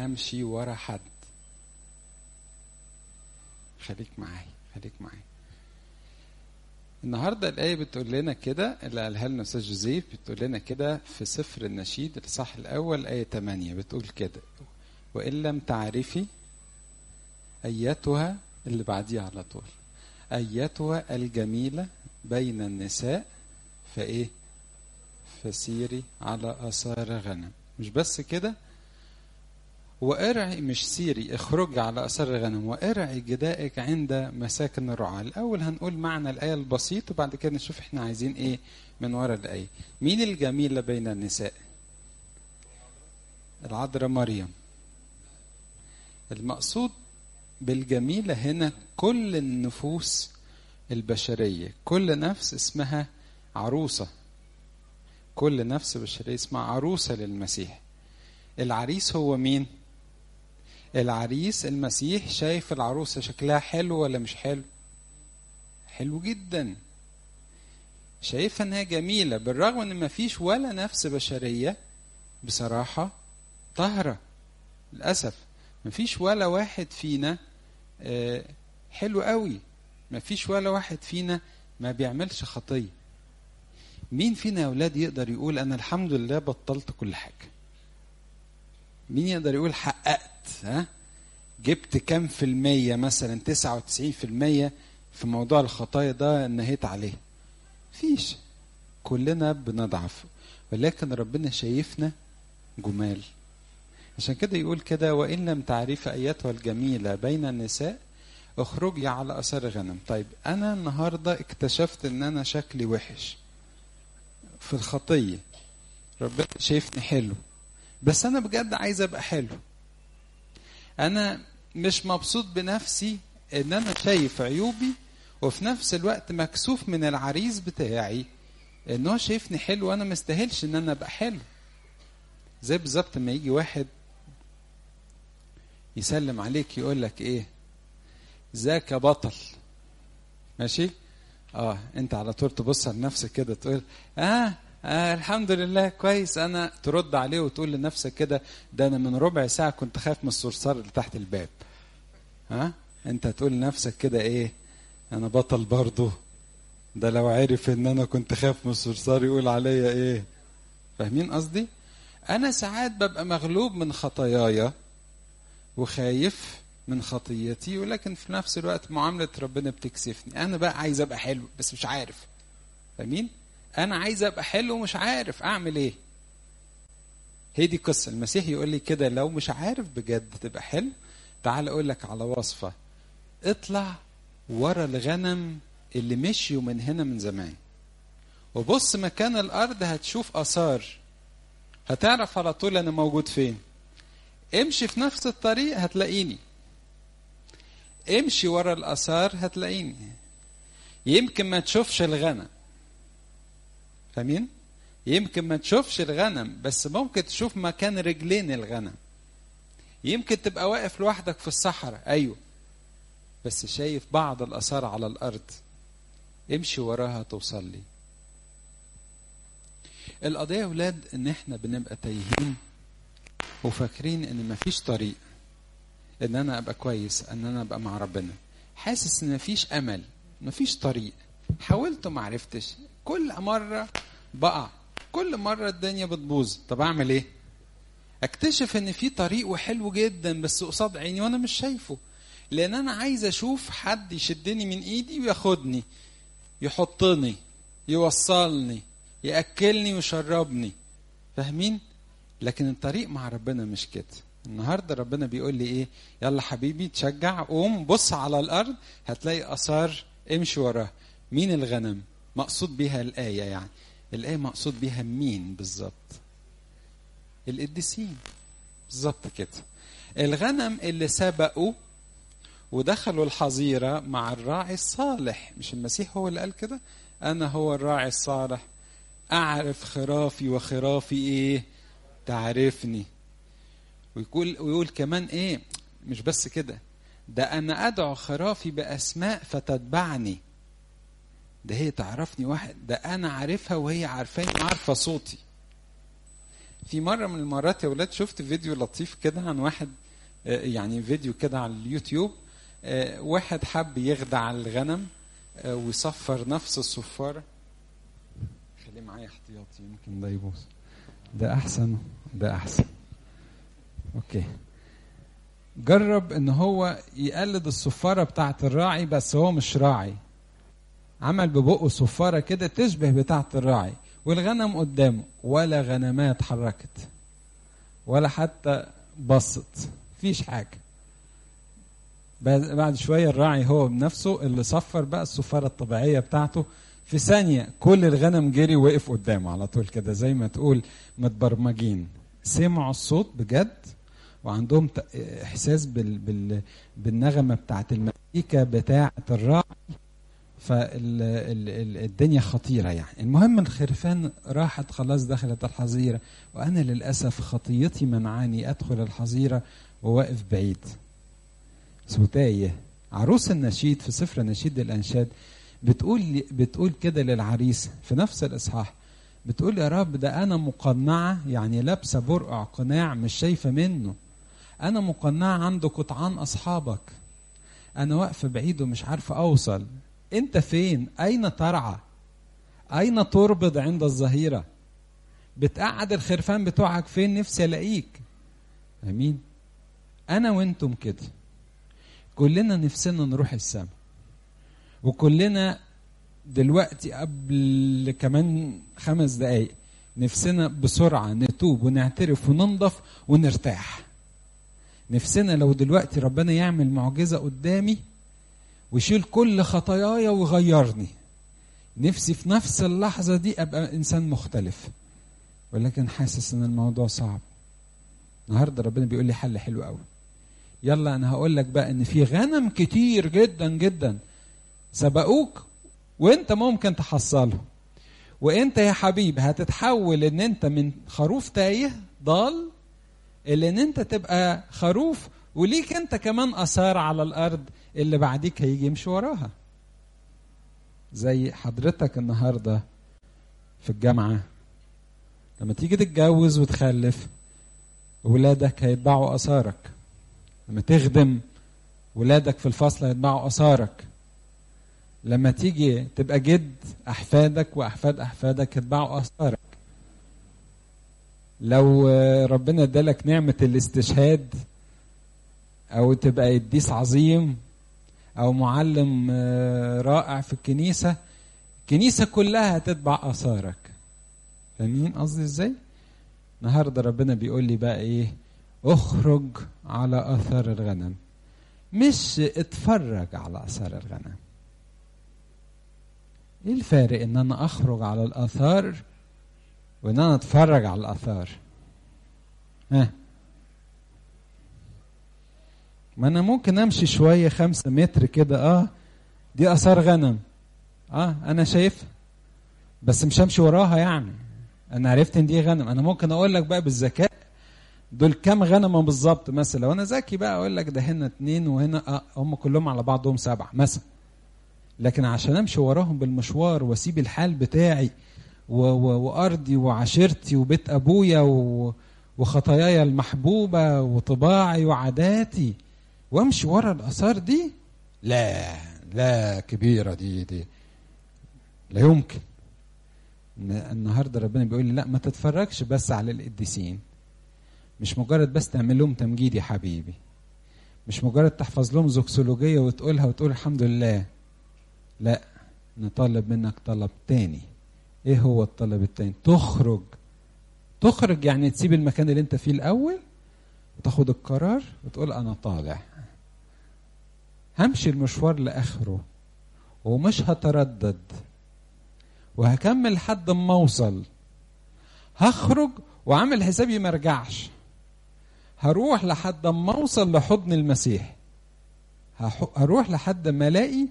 امشي ورا حد. خليك معايا. النهارده الآية بتقول لنا كده، اللي قالها لنا أستاذ جوزيف، بتقول لنا كده في سفر النشيد الإصحاح الأول آية 8 بتقول كده: وإن لم تعرفي أيتها، اللي بعديها على طول، أيتها الجميلة بين النساء فإيه؟ فسيري على آثار غنم. مش بس كده، وارعي، مش سيري، اخرج على آثار الغنم وارعي جدائك عند مساكن الرعاة. الأول هنقول معنى الآية البسيط وبعد كده نشوف احنا عايزين ايه من وراء الآية. مين الجميلة بين النساء؟ العذراء مريم. المقصود بالجميلة هنا كل النفوس البشرية، كل نفس اسمها عروسة، كل نفس بشرية اسمها عروسة للمسيح. العريس هو مين؟ العريس المسيح. شايف العروسة شكلها حلو ولا مش حلو؟ حلو جدا. شايفها انها جميلة بالرغم ان ما فيش ولا نفس بشرية بصراحة طاهرة. للأسف ما فيش ولا واحد فينا حلو قوي، ما فيش ولا واحد فينا ما بيعملش خطية. مين فينا يا أولاد يقدر يقول أنا الحمد لله بطلت كل حاجة؟ مين يقدر يقول حققت؟ جبت كام في المية؟ مثلا 99% في موضوع الخطايا ده نهيت عليه. فيش. كلنا بنضعف، ولكن ربنا شايفنا جمال. عشان كده يقول كده: وإن لم تعرف أيتها الجميلة بين النساء اخرجي على آثار غنم. طيب أنا النهاردة اكتشفت إن أنا شكلي وحش في الخطية، ربنا شايفني حلو، بس أنا بجد عايز أبقى حلو. أنا مش مبسوط بنفسي إن أنا شايف عيوبي، وفي نفس الوقت مكسوف من العريس بتاعي إن هو شايفني حلو وأنا مستاهلش إن أنا أبقى حلو. زي بالظبط ما يجي واحد يسلم عليك يقول لك إيه؟ ذاك يا بطل. ماشي؟ أنت على طول تبص على نفسك كده تقول الحمد لله كويس. أنا ترد عليه وتقول لنفسك كده: ده أنا من ربع ساعة كنت خايف من الصرصار اللي تحت الباب. أنت تقول لنفسك كده إيه؟ أنا بطل برضه. ده لو عرف إن أنا كنت خايف من الصرصار يقول عليا إيه؟ فاهمين قصدي؟ أنا ساعات ببقى مغلوب من خطاياي وخايف من خطيتي، ولكن في نفس الوقت معاملة ربنا بتكسفني. أنا بقى عايز أبقى حلو بس مش عارف. فاهمين؟ أنا عايز أبقى حلو ومش عارف أعمل إيه. هي دي قصة المسيح يقول لي كده: لو مش عارف بجد تبقى حلو، تعال أقول لك على وصفة. اطلع ورا الغنم اللي مشيوا من هنا من زمان، وبص مكان الأرض هتشوف آثار، هتعرف على طول أنا موجود فين. امشي في نفس الطريق هتلاقيني، امشي ورا الآثار هتلاقيني. يمكن ما تشوفش الغنم، فاهمين؟ يمكن ما تشوفش الغنم بس ممكن تشوف مكان رجلين الغنم. يمكن تبقى واقف لوحدك في الصحراء، أيوه، بس شايف بعض الآثار على الأرض. امشي وراها توصل لي. القضية يا ولاد ان احنا بنبقى تايهين وفاكرين ان مفيش طريق ان انا ابقى كويس، ان انا ابقى مع ربنا. حاسس ان مفيش امل، مفيش طريق. حاولت وما عرفتش، كل مرة بقع، كل مرة الدنيا بتبوظ. طب اعمل ايه؟ اكتشف ان في طريق وحلو جدا بس قصاد عيني وانا مش شايفه، لان انا عايز اشوف حد يشدني من ايدي وياخدني، يحطني، يوصلني، يأكلني ويشربني. فاهمين؟ لكن الطريق مع ربنا مش كده. النهاردة ربنا بيقول لي ايه؟ يلا حبيبي تشجع، قوم بص على الأرض هتلاقي آثار، امشي وراها. مين الغنم؟ مقصود بيها الآية، يعني الآية مقصود بيها مين بالظبط؟ القديسين بالظبط كده. الغنم اللي سبقوا ودخلوا الحظيرة مع الراعي الصالح. مش المسيح هو اللي قال كده؟ أنا هو الراعي الصالح، أعرف خرافي وخرافي إيه؟ تعرفني. ويقول كمان إيه؟ مش بس كده، ده أنا أدعو خرافي بأسماء فتتبعني. ده هي تعرفني واحد، ده أنا عارفها وهي عارفاني وعارفة صوتي. في مرة من المرات يا ولاد شفت فيديو لطيف كده عن واحد، يعني فيديو كده على اليوتيوب، واحد حب يخدع الغنم ويصفر نفس الصفارة. خليه معايا احتياطي يمكن ده يبوظ. ده أحسن، ده أحسن. أوكي. جرب إن هو يقلد الصفارة بتاعت الراعي، بس هو مش راعي. عمل ببقه صفارة كده تشبه بتاعت الراعي، والغنم قدامه، ولا غنمات اتحركت ولا حتى بصت، فيش حاجة. بعد شوية الراعي هو بنفسه اللي صفر بقى الصفارة الطبيعية بتاعته، في ثانية كل الغنم جري وقف قدامه على طول كده، زي ما تقول متبرمجين. سمعوا الصوت بجد، وعندهم إحساس بالنغمة بتاعت المزيكا بتاعت الراعي، فالدنيا خطيرة يعني. المهم الخرفان راحت خلاص، دخلت الحظيرة، وأنا للأسف خطيتي منعاني أدخل الحظيرة وواقف بعيد. سوتاية عروس النشيد في سفر نشيد الأنشاد بتقول كده للعريس في نفس الإصحاح، بتقول يا رب ده أنا مقنعة، يعني لابسة برقع قناع مش شايفة منه، أنا مقنعة عند قطعان أصحابك، أنا واقفة بعيد ومش عارفة أوصل، أنت فين؟ أين ترعى؟ أين تربض عند الظهيرة؟ بتقعد الخرفان بتوعك فين؟ نفسي ألاقيك. أمين. أنا وأنتم كده كلنا نفسنا نروح السماء، وكلنا دلوقتي قبل كمان 5 دقايق نفسنا بسرعة نتوب ونعترف وننضف ونرتاح. نفسنا لو دلوقتي ربنا يعمل معجزة قدامي ويشيل كل خطاياي ويغيرني، نفسي في نفس اللحظة دي أبقى إنسان مختلف، ولكن حاسس إن الموضوع صعب. النهاردة ربنا بيقول لي حل حلو قوي. يلا أنا هقول لك بقى إن في غنم كتير جدا جدا سبقوك وإنت ممكن تحصله، وإنت يا حبيب هتتحول إن إنت من خروف تايه ضال إلا إن إنت تبقى خروف وليك إنت كمان أثار على الأرض اللي بعديك هيجي يمشي وراها. زي حضرتك النهاردة في الجامعة لما تيجي تتجوز وتخلف، ولادك هيتبعوا أثارك. لما تخدم ولادك في الفصل هيتبعوا أثارك. لما تيجي تبقى جد، أحفادك وأحفاد أحفادك هيتبعوا أثارك. لو ربنا ادالك نعمة الاستشهاد، أو تبقى قديس عظيم، أو معلم رائع في الكنيسة، الكنيسة كلها هتتبع أثارك. فاهمين قصدي إزاي؟ النهارده ربنا بيقول لي بقى إيه؟ اخرج على أثار الغنم، مش اتفرج على أثار الغنم. إيه الفارق إن أنا أخرج على الأثار وإن أنا أتفرج على الأثار؟ ما أنا ممكن أمشي شوية 5 متر كده، دي أثار غنم، أنا شايفها، بس مش همشي وراها. يعني أنا عرفت إن دي غنم. أنا ممكن أقول لك بقى بالذكاء دول كام غنمة بالظبط. مثلا لو أنا ذكي بقى أقول لك ده هنا 2 وهنا هم كلهم على بعضهم 7 مثلا. لكن عشان أمشي وراهم بالمشوار وأسيب الحال بتاعي وأرضي وعشيرتي وبيت أبويا وخطاياي المحبوبة وطباعي وعاداتي وامشي ورا الآثار دي، لا كبيرة دي لا يمكن. النهاردة ربنا بيقول لي لا، ما تتفرجش بس على القديسين، مش مجرد بس تعمل لهم تمجيد يا حبيبي، مش مجرد تحفظ لهم زوكسولوجية وتقولها وتقول الحمد لله. لا، نطلب منك طلب تاني. ايه هو الطلب التاني؟ تخرج يعني تسيب المكان اللي انت فيه الأول وتاخد القرار وتقول أنا طالع، همشي المشوار لآخره ومش هتردد وهكمل لحد ما اوصل. هخرج وعامل حسابي ما ارجعش، هروح لحد ما اوصل لحضن المسيح، هروح لحد ما الاقي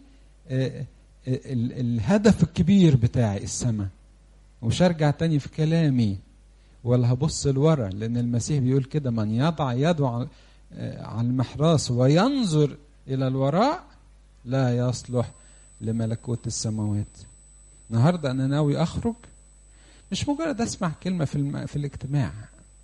الهدف الكبير بتاعي السماء، ومش هرجع تاني في كلامي ولا هبص لورا، لأن المسيح بيقول كده من يضع يده على المحراث وينظر إلى الوراء لا يصلح لملكوت السماوات. النهاردة أنا ناوي أخرج، مش مجرد أسمع كلمة في الاجتماع،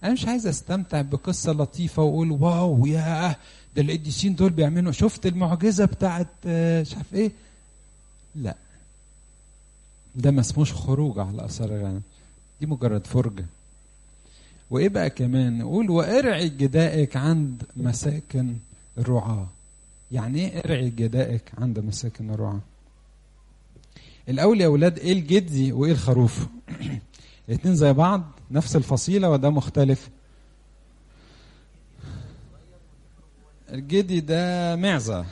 انا مش عايز استمتع بقصه لطيفه واقول واو يا ده القديسين دول بيعملوا، شفت المعجزه بتاعت مش عارف ايه. لا، ده ما اسموش خروج على اثار الغنم، دي مجرد فرجه. وايه بقى كمان نقول وارعي جدائك عند مساكن الرعاة. يعني ايه ارعي جدائك عند مساكن الرعاة؟ الاول يا اولاد، ايه الجدي وايه الخروف؟ الاتنين زي بعض نفس الفصيلة وده مختلف؟ الجدي ده معزة،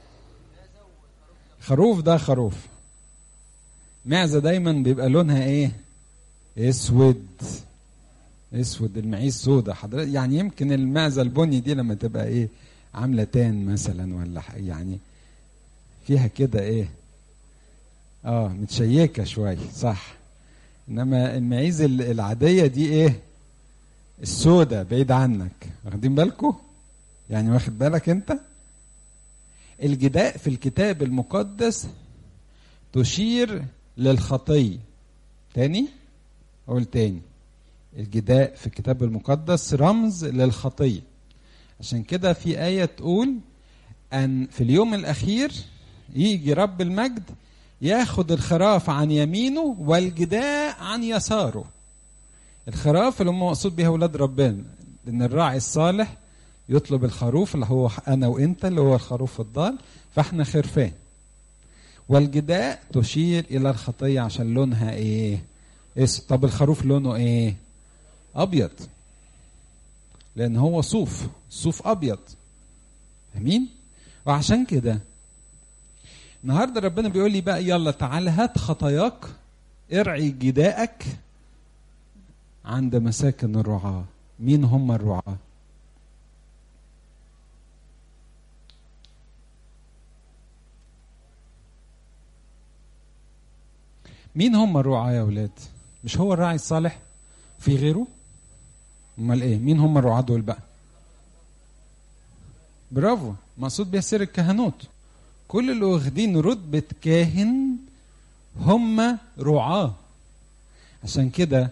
خروف ده خروف. معزة دايما بيبقى لونها ايه؟ اسود، اسود، المعيز سودة حضرتك. يعني يمكن المعزة البني دي لما تبقى ايه عاملة تان مثلا ولا يعني فيها كده ايه متشيكة شوية، صح. انما المعيز العادية دي ايه؟ السودة، بعيد عنك، واخدين بالكم؟ يعني واخد بالك انت؟ الجداء في الكتاب المقدس تشير للخطية. تاني اقول تاني، الجداء في الكتاب المقدس رمز للخطية. عشان كده في آية تقول أن في اليوم الأخير يجي رب المجد ياخد الخراف عن يمينه والجداء عن يساره. الخراف اللي هم مقصود بها أولاد ربنا، لأن الراعي الصالح يطلب الخروف اللي هو أنا وإنت، اللي هو الخروف الضال، فإحنا خرفان. والجداء تشير إلى الخطية عشان لونها إيه؟ طب الخروف لونه إيه؟ أبيض، لأن هو صوف، صوف أبيض. أمين؟ وعشان كده النهارده ربنا بيقول لي بقى يلا تعال هات خطاياك، ارعي جدائك عند مساكن الرعاة. مين هم الرعاة؟ مين هم الرعاة يا أولاد؟ مش هو الراعي الصالح؟ في غيره؟ امال ايه؟ مين هم الرعاة دول بقى؟ برافو، مقصود بيها سر الكهنوت. كل اللي واخدين رتبة كاهن هم رعاة. عشان كده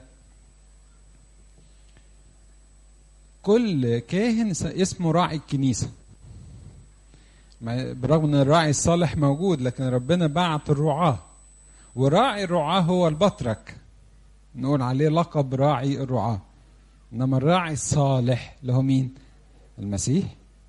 كل كاهن اسمه راعي الكنيسة، برغم ان الراعي الصالح موجود، لكن ربنا بعت الرعاة، وراعي الرعاة هو البطرك، نقول عليه لقب راعي الرعاة. انما الراعي الصالح اللي هو مين؟ المسيح.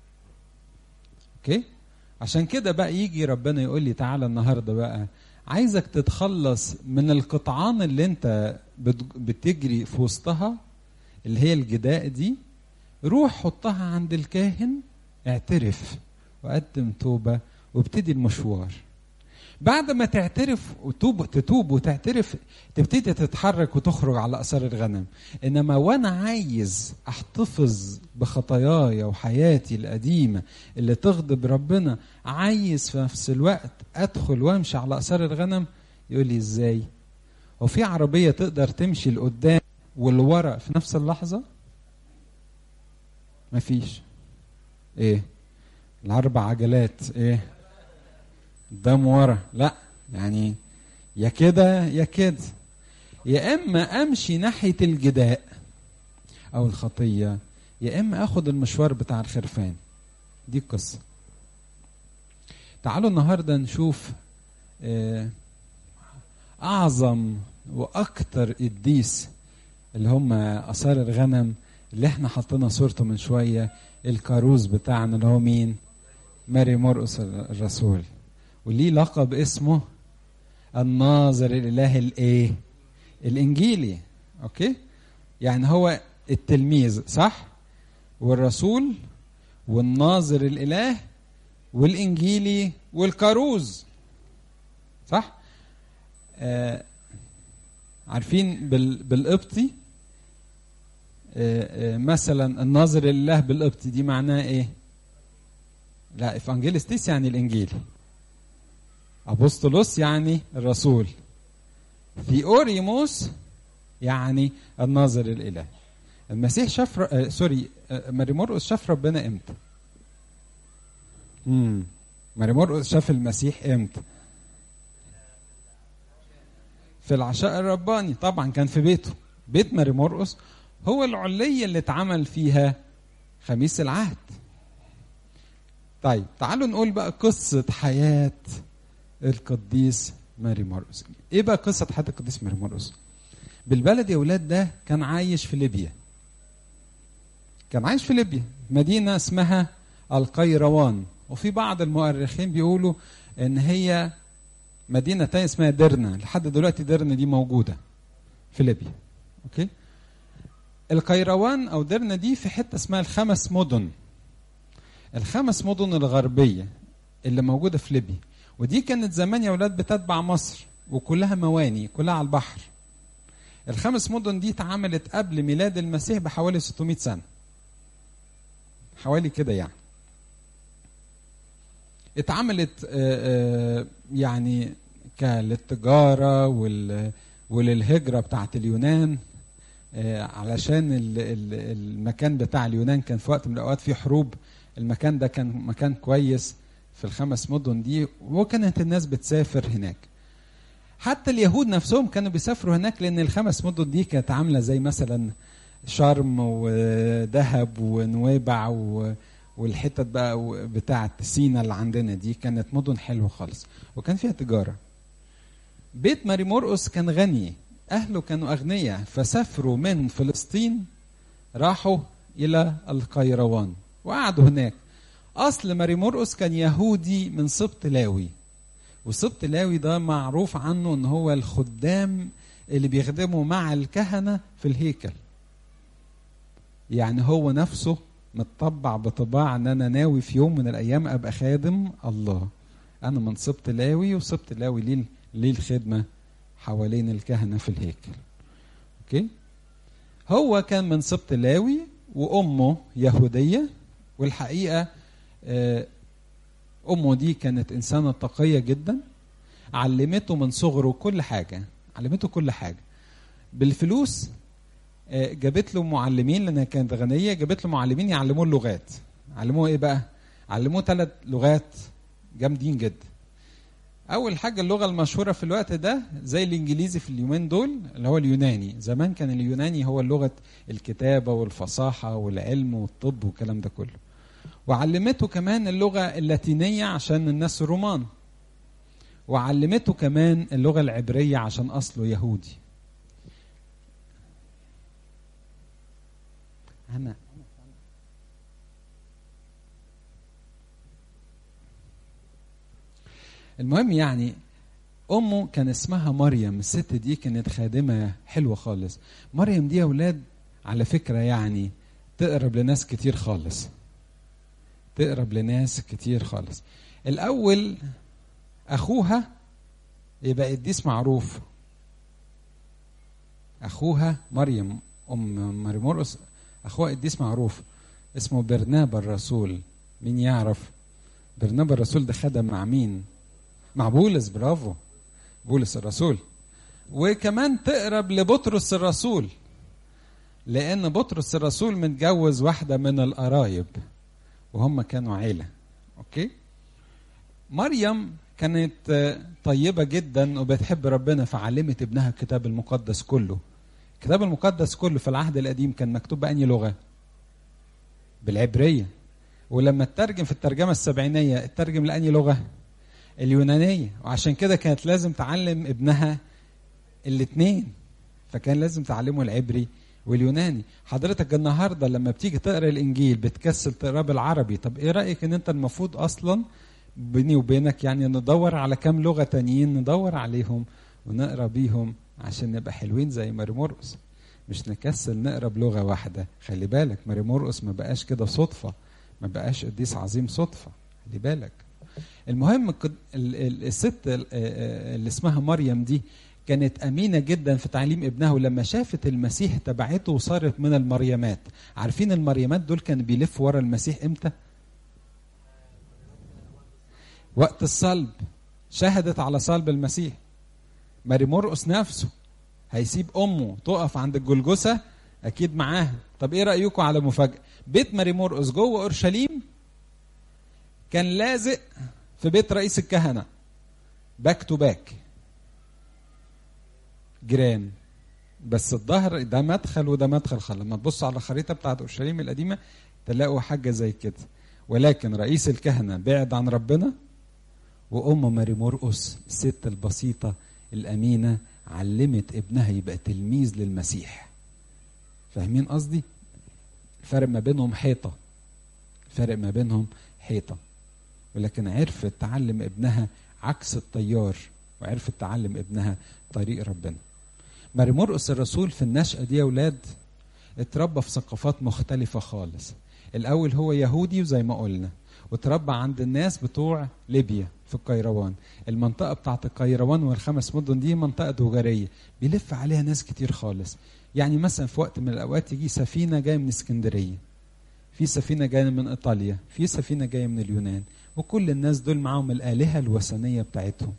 اوكي؟ عشان كده بقى يجي ربنا يقول لي تعالى النهارده بقى عايزك تتخلص من القطعان اللي انت بتجري في وسطها، اللي هي الجداء دي. روح حطها عند الكاهن، اعترف وقدم توبة وابتدي المشوار. بعد ما تعترف تتوب وتعترف، تبتدي تتحرك وتخرج على أثار الغنم. إنما وأنا عايز أحتفظ بخطاياي وحياتي القديمة اللي تغضب ربنا، عايز في نفس الوقت أدخل وأمشي على أثار الغنم، يقول لي إزاي؟ وفي عربية تقدر تمشي لقدام والورا في نفس اللحظة؟ مفيش. إيه؟ الأربع عجلات إيه؟ قدام ورا؟ لا، يعني يا كده يا كده، يا اما امشي ناحيه الجداء او الخطيه، يا اما اخد المشوار بتاع الخرفان. دي القصه. تعالوا النهارده نشوف اعظم واكتر قديس اللي هم اثار الغنم، اللي احنا حطينا صورته من شويه، الكاروز بتاعنا اللي هو مين؟ ماري مرقس الرسول، وليه لقب اسمه الناظر الإله الايه؟ الانجيلي. اوكي؟ يعني هو التلميذ، صح؟ والرسول والناظر الإله والانجيلي والكاروز، صح؟ عارفين بالقبطي مثلا الناظر الإله بالقبطي دي معناه ايه؟ لا، إفانجيلستيس يعني الانجيلي، أبوستولوس يعني الرسول، ثيوريموس يعني الناظر الإله. المسيح شاف ماري مرقس شاف ربنا امتى؟ ماري مرقس شاف المسيح امتى؟ في العشاء الرباني. طبعا كان في بيته، بيت ماري مرقس هو العلية اللي اتعمل فيها خميس العهد. طيب تعالوا نقول بقى قصة حياة القديس ماري مرقس. ايه بقى قصة حياة القديس ماري مرقس؟ بالبلد يا ولاد ده كان عايش في ليبيا. كان عايش في ليبيا مدينة اسمها القيروان، وفي بعض المؤرخين بيقولوا ان هي مدينة تانية اسمها درنا. لحد دلوقتي درنا دي موجودة في ليبيا. اوكي. القيروان او درنا دي في حتة اسمها الخمس مدن. الخمس مدن الغربية اللي موجودة في ليبيا، ودي كانت زمان يا ولاد بتتبع مصر وكلها مواني، كلها على البحر. الخمس مدن دي اتعملت قبل ميلاد المسيح بحوالي 600 سنة، حوالي كده يعني. اتعملت يعني للتجارة وللهجرة بتاعت اليونان، علشان المكان بتاع اليونان كان في وقت من الأوقات فيه حروب. المكان ده كان مكان كويس في الخمس مدن دي، وكانت الناس بتسافر هناك. حتى اليهود نفسهم كانوا بيسافروا هناك، لأن الخمس مدن دي كانت عاملة زي مثلا شرم ودهب ونويبع والحتت بقى بتاعت سينا اللي عندنا دي، كانت مدن حلوة خالص وكان فيها تجارة. بيت ماري مرقس كان غني، أهله كانوا أغنياء، فسافروا من فلسطين راحوا إلى القيروان وقعدوا هناك. أصل ماري مرقس كان يهودي من سبط لاوي، وسبط لاوي ده معروف عنه أنه هو الخدام اللي بيخدموا مع الكهنة في الهيكل. يعني هو نفسه متطبع بطباع أن أنا ناوي في يوم من الأيام أبقى خادم الله. أنا من سبط لاوي، وسبط لاوي ليه الخدمة حوالين الكهنة في الهيكل. أوكي؟ هو كان من سبط لاوي وأمه يهودية، والحقيقة أمه دي كانت إنسانة تقية جدا، علمته من صغره كل حاجة، علمته كل حاجة بالفلوس. جابت له معلمين لأنها كانت غنية، جابت له معلمين يعلموه اللغات. علموه إيه بقى؟ علموه 3 لغات جامدين جدا. أول حاجة اللغة المشهورة في الوقت ده زي الإنجليزي في اليومين دول اللي هو اليوناني. زمان كان اليوناني هو لغة الكتابة والفصاحة والعلم والطب والكلام ده كله. وعلمته كمان اللغة اللاتينية عشان الناس الرومان، وعلمته كمان اللغة العبرية عشان أصله يهودي. أنا المهم يعني أمه كان اسمها مريم. الست دي كانت خادمة حلوة خالص. مريم دي يا أولاد على فكرة يعني تقرب لناس كتير خالص، تقرب لناس كتير خالص. الأول أخوها يبقى قديس معروف. أخوها مريم ماري مرقس أخوها قديس معروف اسمه برنابا الرسول. مين يعرف برنابا الرسول ده خدم مع مين؟ مع بولس. برافو، بولس الرسول. وكمان تقرب لبطرس الرسول، لأن بطرس الرسول متجوز واحدة من القرايب وهم كانوا عيلة. أوكي. مريم كانت طيبة جدا وبتحب ربنا، فعلمت ابنها الكتاب المقدس كله. الكتاب المقدس كله في العهد القديم كان مكتوب بأني لغة؟ بالعبرية. ولما تترجم في الترجمة السبعينية اترجم لأني لغة؟ اليونانية. وعشان كده كانت لازم تعلم ابنها الاثنين، فكان لازم تعلمه العبري واليوناني. حضرتك النهاردة لما بتيجي تقرأ الإنجيل بتكسل تقرأ بالعربي. طب ايه رأيك ان انت المفروض اصلا بيني وبينك يعني ندور على كام لغة تانيين ندور عليهم ونقرأ بيهم عشان نبقى حلوين زي ماري مرقس، مش نكسل نقرأ بلغة واحدة. خلي بالك ماري مرقس ما بقاش كده صدفة، ما بقاش قديس عظيم صدفة، خلي بالك. المهم الست اللي اسمها مريم دي كانت أمينة جدا في تعليم ابنها، ولما شافت المسيح تبعته وصارت من المريمات. عارفين المريمات دول كانوا بيلفوا ورا المسيح امتى؟ وقت الصلب. شهدت على صلب المسيح. ماري مرقس نفسه هيسيب أمه تقف عند الجلجثة أكيد معاها. طب إيه رأيكم على مفاجأة؟ بيت ماري مرقس جوه أورشليم كان لازق في بيت رئيس الكهنة، باك تو باك، جيران. بس الظهر ده مدخل وده مدخل. لما تبص على الخريطة بتاعت أورشليم القديمة تلاقوا حاجة زي كده. ولكن رئيس الكهنة بعد عن ربنا، وأم ماري مرقس الست البسيطة الأمينة علمت ابنها يبقى تلميذ للمسيح. فاهمين قصدي؟ الفرق ما بينهم حيطة، الفرق ما بينهم حيطة. ولكن عرفت تعلم ابنها عكس التيار، وعرفت تعلم ابنها طريق ربنا. ماري مرقس الرسول في النشأة دي يا ولاد اتربى في ثقافات مختلفة خالص. الأول هو يهودي وزي ما قلنا، وتربى عند الناس بتوع ليبيا في القيروان. المنطقة بتاعت القيروان والخمس مدن دي منطقة تجارية بيلف عليها ناس كتير خالص. يعني مثلا في وقت من الأوقات يجي سفينة جاية من اسكندرية، في سفينة جاية من إيطاليا، في سفينة جاية من اليونان، وكل الناس دول معاهم الآلهة الوثنية بتاعتهم.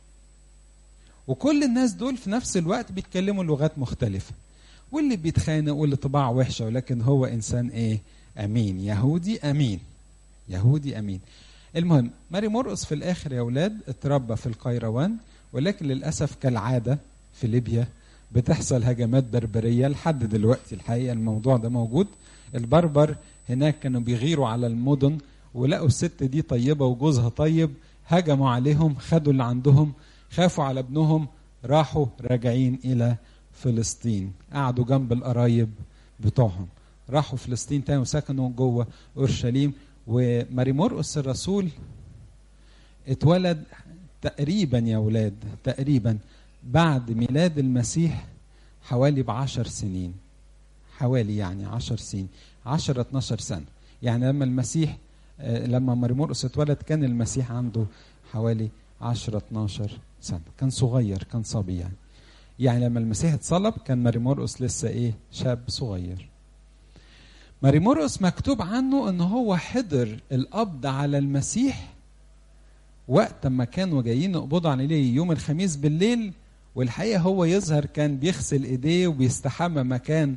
وكل الناس دول في نفس الوقت بيتكلموا لغات مختلفة، واللي بيتخانق واللي طباع وحشة، ولكن هو إنسان إيه؟ أمين، يهودي أمين، يهودي أمين. المهم ماري مرقس في الآخر يا أولاد اتربى في القيروان، ولكن للأسف كالعادة في ليبيا بتحصل هجمات بربرية لحد دلوقتي. الحقيقة الموضوع ده موجود. البربر هناك كانوا بيغيروا على المدن، ولقوا الست دي طيبة وجوزها طيب، هجموا عليهم، خدوا اللي عندهم، خافوا على ابنهم، راحوا راجعين إلى فلسطين، قعدوا جنب القرايب بتوعهم، راحوا فلسطين تاني وسكنوا جوه أورشليم. وماري مرقس الرسول اتولد تقريبا يا ولاد تقريبا بعد ميلاد المسيح حوالي ب10 سنين، حوالي يعني 10 سنين، 10-12 سنة. يعني لما المسيح لما ماري مرقس اتولد كان المسيح عنده حوالي 10-12 سنة، كان صغير، كان صبي يعني. يعني لما المسيح اتصلب كان ماري مرقس لسه ايه؟ شاب صغير. ماري مرقس مكتوب عنه ان هو حضر القبض على المسيح وقت ما كانوا جايين يقبضوا عليه يوم الخميس بالليل. والحقيقة هو يظهر كان بيغسل ايديه وبيستحمى مكان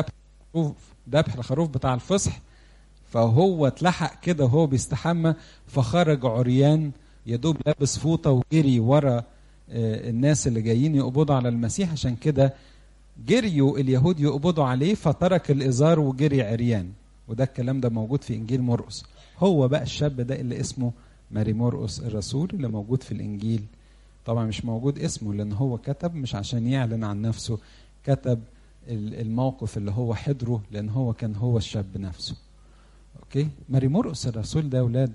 ذبح الخروف بتاع الفصح، فهو اتلحق كده وهو بيستحمى، فخرج عريان يدوب لابس فوطة وجري ورا الناس اللي جايين يقبضوا على المسيح. عشان كده جريوا اليهود يقبضوا عليه، فترك الإزار وجري عريان. وده الكلام ده موجود في إنجيل مرقس. هو بقى الشاب ده اللي اسمه ماري مرقس الرسول اللي موجود في الإنجيل. طبعا مش موجود اسمه لأن هو كتب مش عشان يعلن عن نفسه، كتب الموقف اللي هو حضره لأن هو كان هو الشاب نفسه. أوكي؟ ماري مرقس الرسول ده أولاد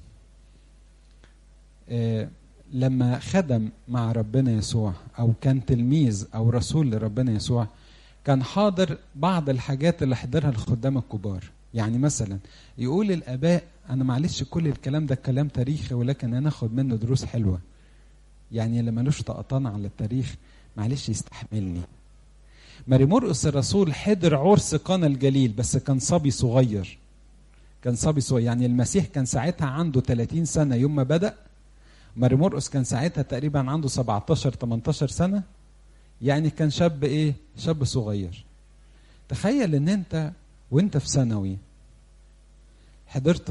لما خدم مع ربنا يسوع أو كان تلميذ أو رسول لربنا يسوع، كان حاضر بعض الحاجات اللي حضرها الخدام الكبار. يعني مثلا يقول الآباء، أنا معلش كل الكلام ده كلام تاريخي ولكن أنا أخد منه دروس حلوة. يعني اللي ملوش طقطان على التاريخ معلش يستحملني. ماري مرقس الرسول حضر عرس قانا الجليل بس كان صبي صغير، كان صبي صغير. يعني المسيح كان ساعتها عنده 30 سنة يوم ما بدأ، ماري مرقس كان ساعتها تقريبا عنده 17-18 سنة. يعني كان شاب ايه؟ شاب صغير. تخيل ان انت وانت في ثانوي حضرت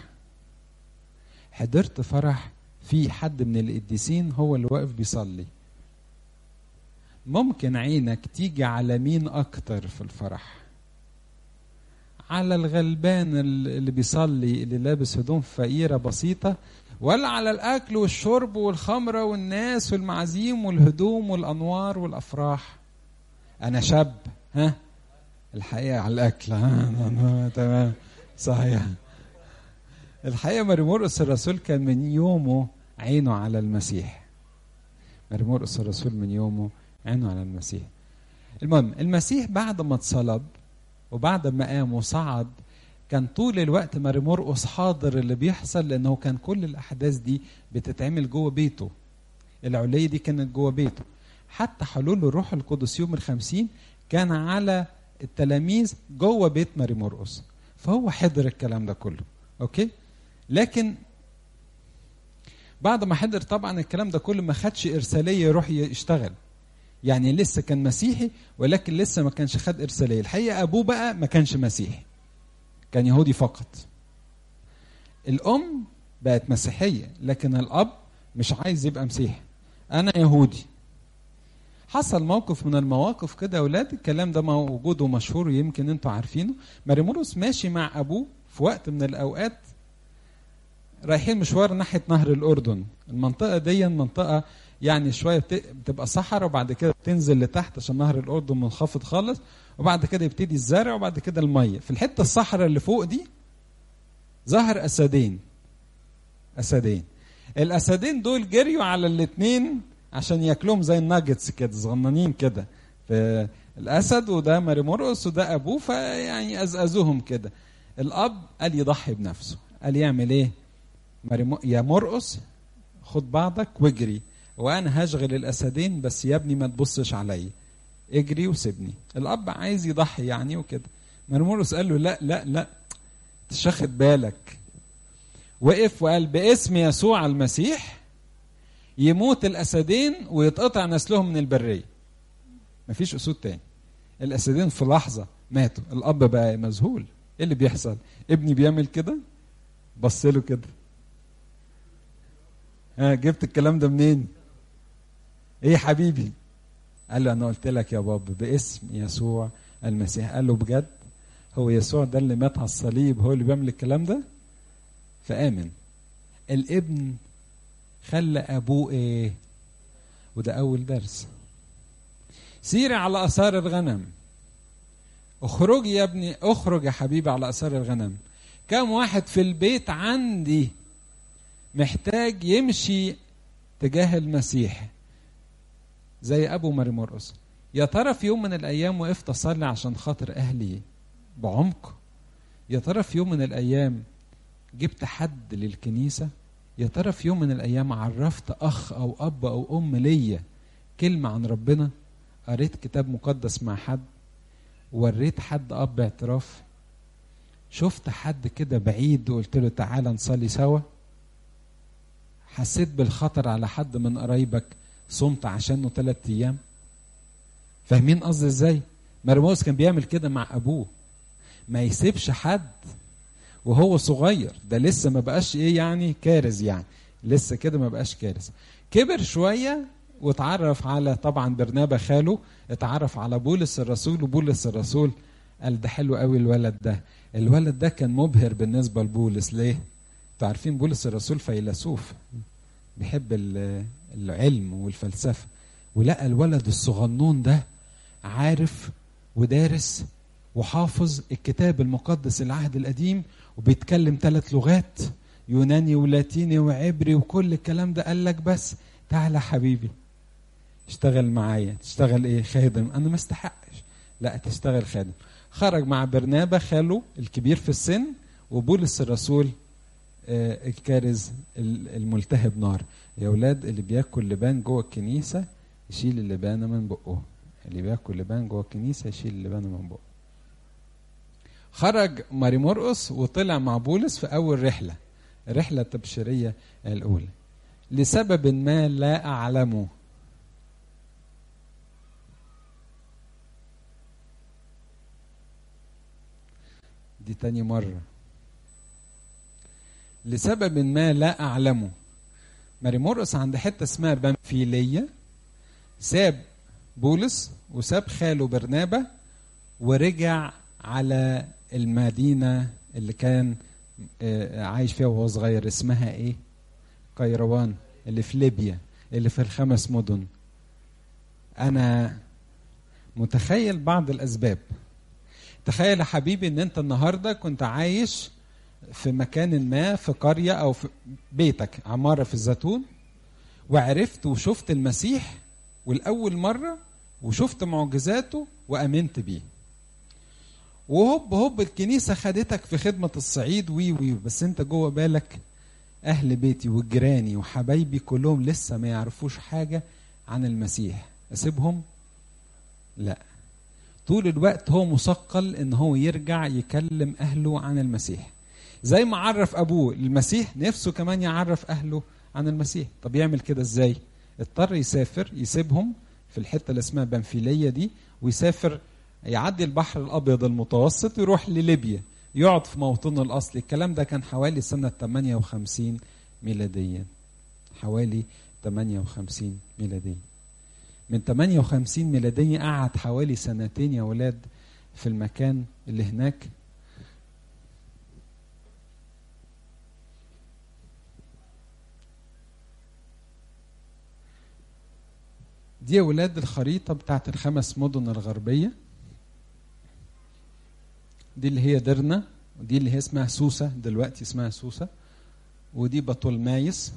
فرح في حد من القديسين هو اللي واقف بيصلي. ممكن عينك تيجي على مين اكتر في الفرح؟ على الغلبان اللي بيصلي اللي لابس هدوم فقيرة بسيطة، ولا على الأكل والشرب والخمرة والناس والمعازيم والهدوم والأنوار والأفراح؟ أنا شاب، ها؟ الحقيقة على الأكل، ها؟ تمام، صحيح. الحقيقة ماري مرقس الرسول كان من يومه عينه على المسيح. ماري مرقس الرسول من يومه عينه على المسيح. المهم المسيح بعد ما اتصلب وبعد ما قام وصعد كان طول الوقت ماري مرقس حاضر اللي بيحصل، لأنه كان كل الأحداث دي بتتعمل جوه بيته. العلية دي كانت جوه بيته. حتى حلول الروح القدس يوم 50 كان على التلاميذ جوه بيت ماري مرقس، فهو حضر الكلام ده كله. أوكي؟ لكن بعد ما حضر طبعا الكلام ده كله ما خدش إرسالية يروح يشتغل. يعني لسه كان مسيحي ولكن لسه ما كانش خد إرسالية. الحقيقة أبوه بقى ما كانش مسيحي، كان يهودي فقط. الأم بقت مسيحية لكن الأب مش عايز يبقى مسيحي. أنا يهودي. حصل موقف من المواقف كده يا اولاد، الكلام ده موجود ومشهور يمكن انتوا عارفينه. مريمورقس ماشي مع ابوه في وقت من الاوقات، رايحين مشوار ناحيه نهر الاردن. المنطقه دي منطقه يعني شويه بتبقى صحراء، وبعد كده بتنزل لتحت عشان نهر الاردن منخفض خالص، وبعد كده يبتدي الزرع، وبعد كده الميه. في الحته الصحراء اللي فوق دي ظهر اسدين. الاسدين دول جريوا على الاثنين عشان ياكلوهم زي الناجتس كده صغننين كده، الاسد وده مريمورقس وده ابوه، فيعني ازازوهم كده. الاب قال يضحي بنفسه، قال يعمل ايه؟ يا مرقس خد بعضك واجري، وانا هشغل الاسدين، بس يا ابني ما تبصش عليا، اجري وسيبني. الاب عايز يضحي يعني وكده. مريمورقس قال له لا لا لا، تشخد بالك. وقف وقال باسم يسوع المسيح يموت الاسدين ويتقطع نسلهم من البريه. مفيش اسود تاني. الاسدين في لحظه ماتوا. الاب بقى مذهول، ايه اللي بيحصل؟ ابني بيعمل كده؟ بص له كده، جبت الكلام ده منين؟ ايه يا حبيبي؟ قال له انا قلت لك يا بابا باسم يسوع المسيح. قال له بجد؟ هو يسوع ده اللي مات على الصليب هو اللي بيعمل الكلام ده؟ فآمن. الابن خلى ابوه ايه؟ وده اول درس. سيري على اثار الغنم. اخرج يا ابني، اخرج يا حبيبي على اثار الغنم. كم واحد في البيت عندي محتاج يمشي تجاه المسيح زي ابو مريمورقس؟ يا ترى في يوم من الايام وقفت اصلي عشان خاطر اهلي بعمق؟ يا ترى في يوم من الايام جبت حد للكنيسه؟ يا ترى في يوم من الايام عرفت اخ او اب او ام ليا كلمه عن ربنا؟ قريت كتاب مقدس مع حد؟ وريت حد اب اعتراف؟ شفت حد كده بعيد وقلت له تعالى نصلي سوا؟ حسيت بالخطر على حد من قرايبك صمت عشانه 3 ايام؟ فاهمين قصدي ازاي؟ مريمورقس كان بيعمل كده مع ابوه، ما يسيبش حد وهو صغير. ده لسه ما بقاش ايه يعني كارز، يعني لسه كده ما بقاش كارز. كبر شويه واتعرف على طبعا برنابا خاله، اتعرف على بولس الرسول. وبولس الرسول قال ده حلو قوي الولد ده. الولد ده كان مبهر بالنسبه لبولس. ليه؟ انتوا عارفين بولس الرسول فيلسوف، بيحب العلم والفلسفه، ولقى الولد الصغنون ده عارف ودارس وحافظ الكتاب المقدس العهد القديم، وبيتكلم 3 لغات، يوناني ولاتيني وعبري وكل الكلام ده. قال لك بس تعالى حبيبي اشتغل معايا. تشتغل ايه؟ خادم. انا ما استحقش. لا، تشتغل خادم. خرج مع برنابا خاله الكبير في السن، وبولس الرسول الكارز الملتهب نار. يا اولاد اللي بياكل لبان جوه الكنيسه يشيل اللبان من بقه. اللي بياكل لبان جوه الكنيسه يشيل اللبان من بقه. خرج مريمورقس وطلع مع بولس في اول رحله، الرحله التبشيريه الاولى، لسبب ما لا اعلمه. دي تاني مره. لسبب ما لا اعلمه. مريمورقس عند حته اسمها بنفيليه ساب بولس وساب خاله برنابا ورجع على المدينة اللي كان عايش فيها وهو صغير. اسمها ايه؟ قيروان، اللي في ليبيا، اللي في ال5 مدن. انا متخيل بعض الاسباب. تخيل يا حبيبي ان انت النهاردة كنت عايش في مكان ما، في قرية او في بيتك عمارة في الزيتون، وعرفت وشفت المسيح والأول مرة وشفت معجزاته وأمنت بيه، وهوب الكنيسة خدتك في خدمة الصعيد وي بس انت جوه بالك أهل بيتي وجيراني وحبايبي كلهم لسه ما يعرفوش حاجة عن المسيح. أسيبهم؟ لا، طول الوقت هو مثقل ان هو يرجع يكلم أهله عن المسيح. زي ما عرف أبوه المسيح نفسه كمان يعرف أهله عن المسيح. طب يعمل كده ازاي؟ اضطر يسافر، يسيبهم في الحتة اللي اسمها بنفيلية دي، ويسافر يعدي البحر الأبيض المتوسط ويروح لليبيا، يقعد في موطنه الأصلي. الكلام ده كان حوالي سنة 58 ميلاديا، حوالي 58 ميلاديا. من 58 ميلادية قعد حوالي 2 يا ولاد في المكان اللي هناك. دي يا ولاد الخريطة بتاعت ال5 مدن الغربية. دي اللي هي درنا، ودي اللي هي اسمها سوسة دلوقتي، اسمها سوسة. ودي بطولمايس.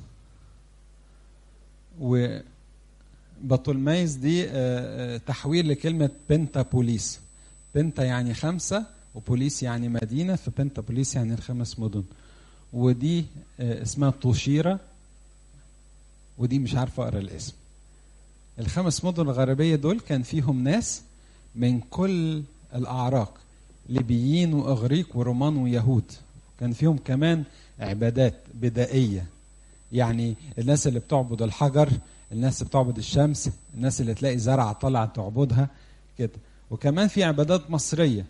وبطولمايس دي تحويل لكلمة بنتابوليس. بنتا يعني 5، وبوليس يعني مدينة، فبنتابوليس يعني ال5 مدن. ودي اسمها طوشيرة، ودي مش عارفة أقرأ الاسم. ال5 مدن الغربية دول كان فيهم ناس من كل الأعراق، ليبيين وإغريق ورومان ويهود. كان فيهم كمان عبادات بدائية، يعني الناس اللي بتعبد الحجر، الناس اللي بتعبد الشمس، الناس اللي تلاقي زرعة طلع تعبدها كده. وكمان في عبادات مصرية،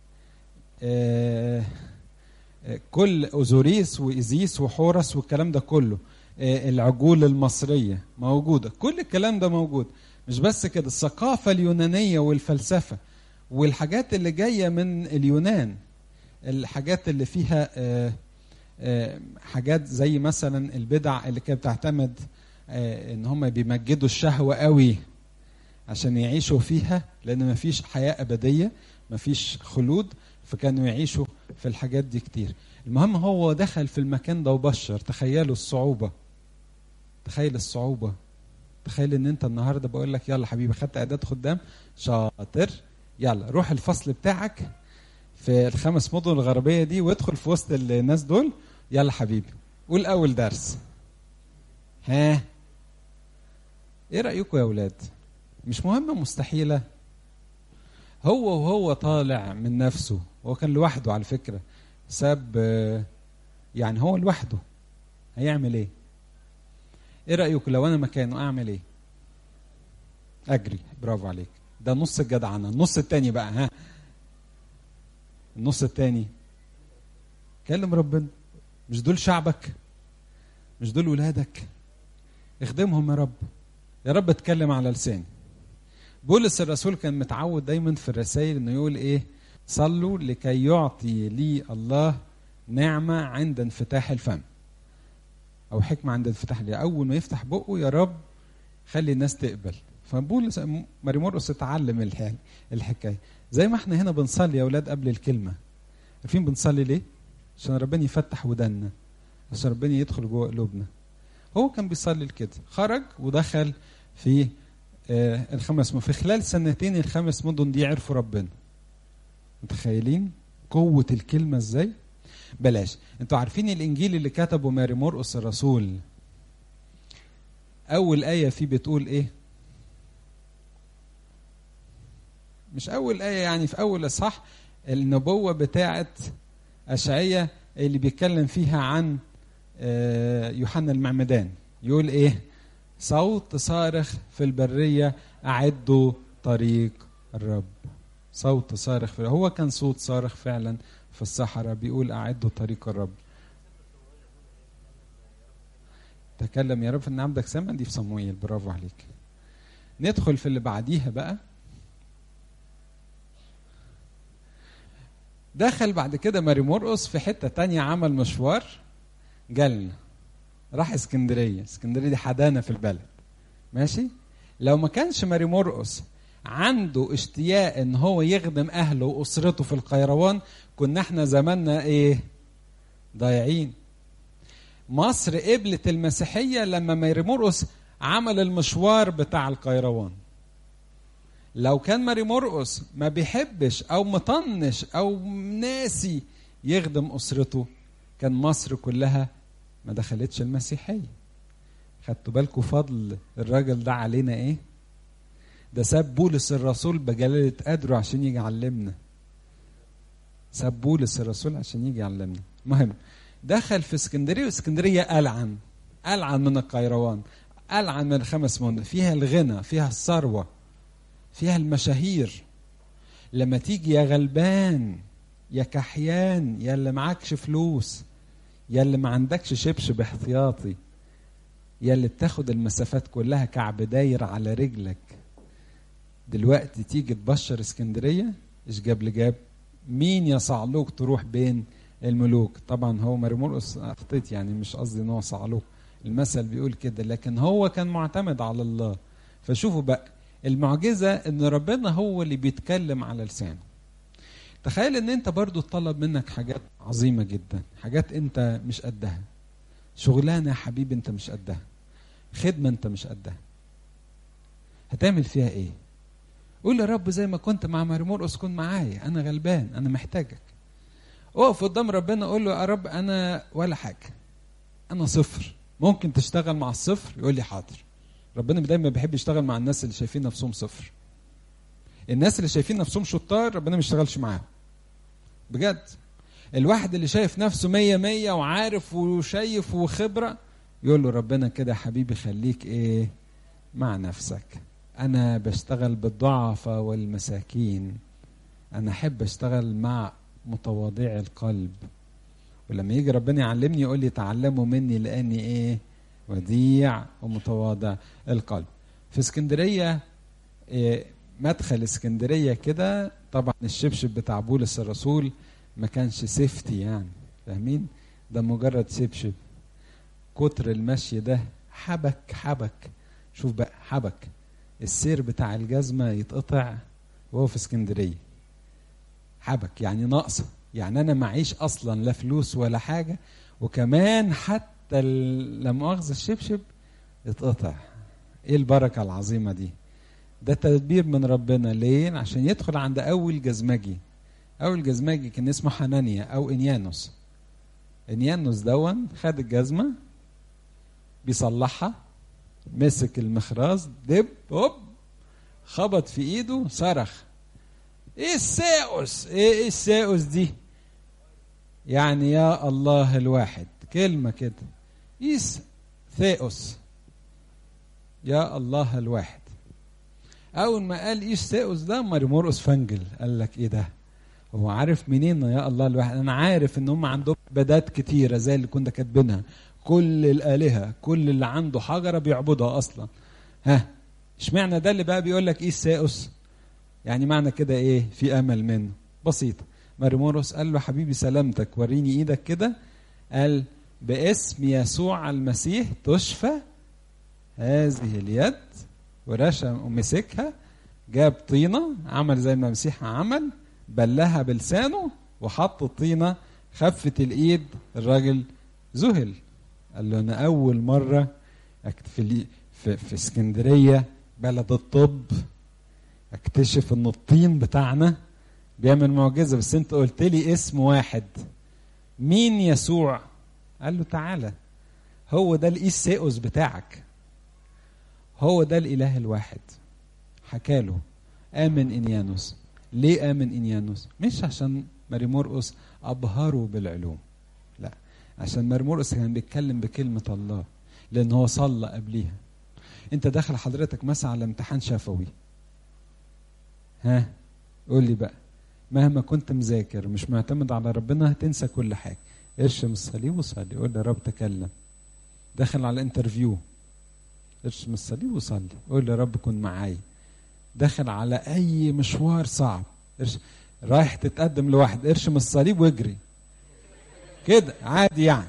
كل أوزوريس وإيزيس وحورس والكلام ده كله، العجول المصرية موجودة، كل الكلام ده موجود. مش بس كده، الثقافة اليونانية والفلسفة والحاجات اللي جاية من اليونان، الحاجات اللي فيها حاجات زي مثلا البدع اللي كانت بتعتمد ان هم بيمجدوا الشهوة قوي عشان يعيشوا فيها، لان مفيش حياة أبدية، مفيش خلود، فكانوا يعيشوا في الحاجات دي كتير. المهم هو دخل في المكان ده وبشر. تخيلوا الصعوبة، تخيل الصعوبة. تخيل ان انت النهاردة بقول لك يلا حبيبي، خدت اعداد خدام شاطر، يلا روح الفصل بتاعك في ال5 مدن الغربية دي وادخل في وسط الناس دول، يلا حبيبي قول اول درس. ها ايه رأيكم يا اولاد؟ مش مهمة مستحيلة. وهو طالع من نفسه، هو كان لوحده على فكرة، ساب يعني هو لوحده، هيعمل ايه؟ ايه رأيكم لو انا مكانه اعمل ايه؟ اجري. برافو عليك، ده نص الجدعنة. النص التاني بقى، ها، النص التاني كلم ربنا. مش دول شعبك؟ مش دول ولادك؟ اخدمهم يا رب، يا رب اتكلم على لساني. بولس الرسول كان متعود دايما في الرسائل انه يقول ايه؟ صلوا لكي يعطي لي الله نعمة عند انفتاح الفم، او حكمة عند انفتاح الفم. اول ما يفتح بقه يا رب خلي الناس تقبل. فبولس ماري مرقس اتعلم الحكاية. زي ما احنا هنا بنصلي يا اولاد قبل الكلمة، عارفين بنصلي ليه؟ عشان ربنا يفتح ودنا، عشان ربنا يدخل جوه قلوبنا. هو كان بيصلي كده، خرج ودخل في ال5 مدن. في خلال 2 ال5 مدن دي عرفوا ربنا. متخيلين قوة الكلمة ازاي؟ بلاش، انتوا عارفين الانجيل اللي كتبه ماري مرقس الرسول، اول آية فيه بتقول ايه؟ مش اول آية يعني، في اول اصحاح النبوة بتاعت أشعية اللي بيتكلم فيها عن يوحنا المعمدان. يقول ايه؟ صوت صارخ في البرية أعدوا طريق الرب. صوت صارخ هو كان صوت صارخ فعلا في الصحراء، بيقول أعدوا طريق الرب. تكلم يا رب ان عبدك سمع، دي في صموئيل. برافو عليك. ندخل في اللي بعديها بقى. دخل بعد كده ماري مرقس في حتة تانية، عمل مشوار جالنا، راح اسكندرية. اسكندرية دي حدانا في البلد، ماشي. لو ما كانش ماري مرقس عنده اشتياق ان هو يخدم اهله واسرته في القيروان، كنا احنا زماننا ايه؟ ضايعين. مصر قبلت المسيحية لما ماري مرقس عمل المشوار بتاع القيروان. لو كان ماري مرقس ما بيحبش او مطنش او ناسي يخدم اسرته، كان مصر كلها ما دخلتش المسيحية. خدتوا بالكم فضل الراجل ده علينا ايه؟ ده ساب بولس الرسول بجلالة قدره عشان يجي يعلمنا. ساب بولس الرسول عشان يجي يعلمنا. مهم، دخل في اسكندرية، واسكندرية ألعن من القيروان، ألعن من ال5 مدن. فيها الغنى، فيها الثروة، فيها المشاهير. لما تيجي يا غلبان يا كحيان، يا اللي معكش فلوس، يا اللي ما عندكش شبشب احتياطي، يا اللي بتاخد المسافات كلها كعب داير على رجلك، دلوقتي تيجي تبشر اسكندرية، ايش جاب لجاب؟ مين يا صعلوك تروح بين الملوك؟ طبعا هو ماري مرقس اخطيت، يعني مش قصدي ان هو صعلوك، المثل بيقول كده، لكن هو كان معتمد على الله. فشوفوا بقى المعجزة ان ربنا هو اللي بيتكلم على لسانه. تخيل ان انت برضو طلب منك حاجات عظيمة جدا، حاجات انت مش قدها، شغلانة يا حبيبي انت مش قدها، خدمة انت مش قدها، هتعمل فيها ايه؟ قول يا رب زي ما كنت مع ماري مرقس كن معايا، انا غلبان، انا محتاجك. اقف قدام ربنا قول له يا رب انا ولا حاجة، انا صفر. ممكن تشتغل مع الصفر؟ يقول لي حاضر. ربنا دايما بيحب يشتغل مع الناس اللي شايفين نفسهم صفر. الناس اللي شايفين نفسهم شطار ربنا ما يشتغلش معاهم بجد. الواحد اللي شايف نفسه 100 وعارف وشايف وخبرة، يقول له ربنا كده يا حبيبي خليك ايه مع نفسك، انا بشتغل بالضعفاء والمساكين، انا احب اشتغل مع متواضعي القلب. ولما يجي ربنا يعلمني يقول لي تعلموا مني لاني ايه وديع ومتواضع القلب. في اسكندرية مدخل اسكندرية كده، طبعا الشبشب بتاع بولس الرسول ما كانش سيفتي يعني، فاهمين؟ ده مجرد شبشب، كتر المشي ده حبك. شوف بقى حبك، السير بتاع الجزمة يتقطع وهو في اسكندرية. حبك يعني ناقصة، يعني أنا معيش أصلا لا فلوس ولا حاجة، وكمان حتى لا مؤاخذة الشبشب يتقطع. إيه البركة العظيمة دي؟ ده تدبير من ربنا. ليه؟ عشان يدخل عند أول جزمجي. أول جزمجي كان اسمه حنانيا أو إنيانوس. إنيانوس دون خد الجزمة بيصلحها، مسك المخراز دب هوب خبط في ايده صرخ ايه الساؤس؟ ايه الساؤس دي؟ يعني يا الله الواحد، كلمة كده، ايس ثاؤس، يا الله الواحد. اول ما قال ايس ثاؤس ده ماري مرقس فنجل، قال لك ايه ده؟ هو عارف منين يا الله الواحد؟ انا عارف ان هم عندهم عبادات كتيرة زي اللي كنا كاتبينها، كل الآلهة، كل اللي عنده حجرة بيعبدها أصلا. ها اشمعنى ده اللي بقى بيقول لك إيه الساؤس؟ يعني معنى كده إيه؟ في أمل منه. بسيطة. ماري مرقس قال له حبيبي سلامتك، وريني إيدك كده. قال باسم يسوع المسيح تشفى هذه اليد، ورشم ومسكها، جاب طينة عمل زي ما المسيح عمل، بلها بلسانه وحط الطينة، خفت الإيد، الراجل ذهل. قال له أنا أول مرة في اسكندرية بلد الطب اكتشف ان الطين بتاعنا بيعمل معجزة، بس انت قلت لي اسم واحد، مين يسوع؟ قال له تعالى، هو ده الإيساؤس بتاعك، هو ده الإله الواحد. حكاله. آمن إنيانوس. ليه آمن إنيانوس؟ مش عشان ماري مرقس أبهره بالعلوم، لا، عشان ماري مرقس كان بيتكلم بكلمة الله، لأن هو صلى قبليها. أنت داخل حضرتك مثلا على امتحان شفوي، ها قول لي بقى، مهما كنت مذاكر مش معتمد على ربنا هتنسى كل حاجة. ارشم الصليب وصلي، قول يا رب تكلم. داخل على انترفيو، ارشم الصليب وصلي، قول يا رب كن معايا. داخل على أي مشوار صعب، رايح تتقدم لواحد، ارشم الصليب واجري كده عادي يعني،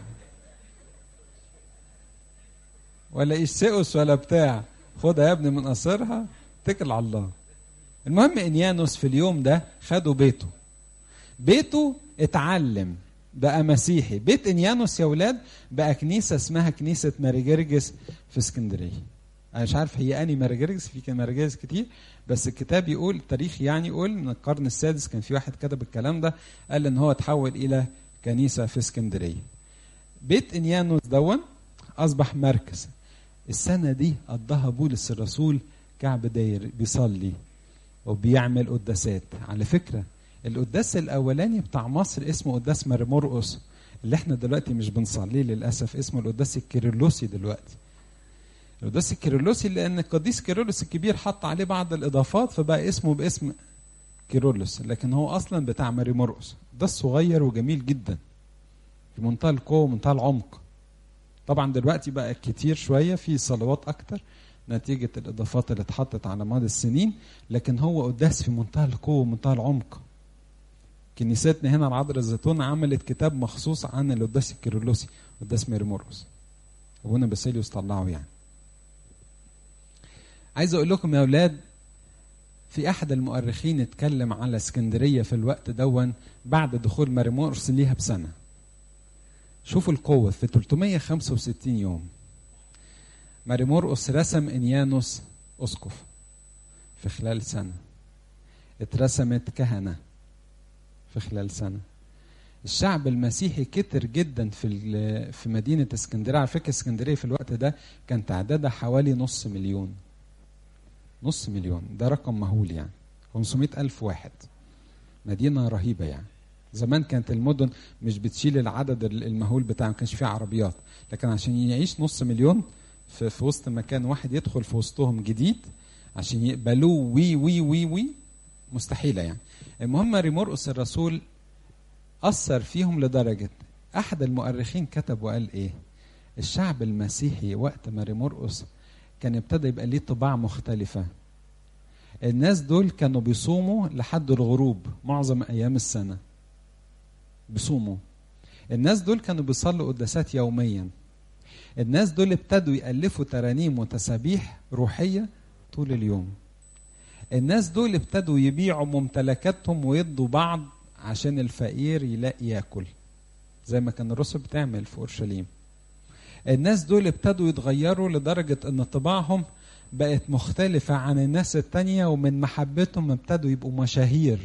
ولا إيساؤس ولا بتاع، خدها يا ابني من قصرها، اتكل على الله. المهم إنيانوس في اليوم ده خدوا بيته اتعلم بقى مسيحي. بيت إنيانوس يا ولاد بقى كنيسة اسمها كنيسة ماري جرجس في اسكندرية. أنا مش عارف هي أني ماري جرجس، في ماري جرجس كتير، بس الكتاب يقول، التاريخ يعني يقول من القرن السادس كان في واحد كتب الكلام ده، قال إن هو تحول إلى كنيسة في اسكندرية. بيت إنيانوس دون أصبح مركز. السنة دي قضاها بولس الرسول كعب داير بيصلي وبيعمل قداسات. على فكرة القداس الأولاني بتاع مصر اسمه قداس ماري مرقس، اللي احنا دلوقتي مش بنصليه للأسف، اسمه القداس الكيرلسي دلوقتي. القداس الكيرلسي لأن القديس كيرلس الكبير حط عليه بعض الإضافات فبقى اسمه باسم كيرلس، لكن هو أصلا بتاع ماري مرقس. ده صغير وجميل جدا في منتهى القوة ومنتهى العمق. طبعا دلوقتي بقى كتير شوية في صلوات أكتر، نتيجة الإضافات اللي اتحطت على مدى السنين، لكن هو قداس في منتهى القوة ومنتهى العمق. كنيستنا هنا العذراء الزيتون عملت كتاب مخصوص عن القداس الكيرلسي، قداس ماري مرقس، وهنا باسيليوس طلعه يعني. عايز اقول لكم يا اولاد، في احد المؤرخين اتكلم على اسكندريه في الوقت دون بعد دخول ماري مرقس ليها بسنه. شوفوا القوه، في 365 يوم ماري مرقس رسم انيانوس اسقف في خلال سنه، اترسمت كهنه في خلال سنه. الشعب المسيحي كتر جدا في مدينه اسكندريه. على فكره اسكندريه في الوقت ده كان تعدادها حوالي 500,000. 500,000 ده رقم مهول يعني، 500,000 واحد. مدينة رهيبة يعني. زمان كانت المدن مش بتشيل العدد المهول بتاعها، ما كانش فيها عربيات، لكن عشان يعيش 500,000 في وسط مكان واحد يدخل في وسطهم جديد عشان يقبلوه وي مستحيلة يعني. المهم ماري مرقس الرسول أثر فيهم لدرجة أحد المؤرخين كتب وقال إيه؟ الشعب المسيحي وقت ماري مرقس كان ابتدى يبقى ليه طباع مختلفة. الناس دول كانوا بيصوموا لحد الغروب معظم أيام السنة، بيصوموا. الناس دول كانوا بيصلوا قداسات يوميا. الناس دول ابتدوا يألفوا ترانيم وتسابيح روحية طول اليوم. الناس دول ابتدوا يبيعوا ممتلكاتهم ويدوا بعض عشان الفقير يلاقي ياكل، زي ما كان الرسل بتعمل في أورشليم. الناس دول ابتدوا يتغيروا لدرجة ان طباعهم بقت مختلفة عن الناس التانية، ومن محبتهم ابتدوا يبقوا مشاهير،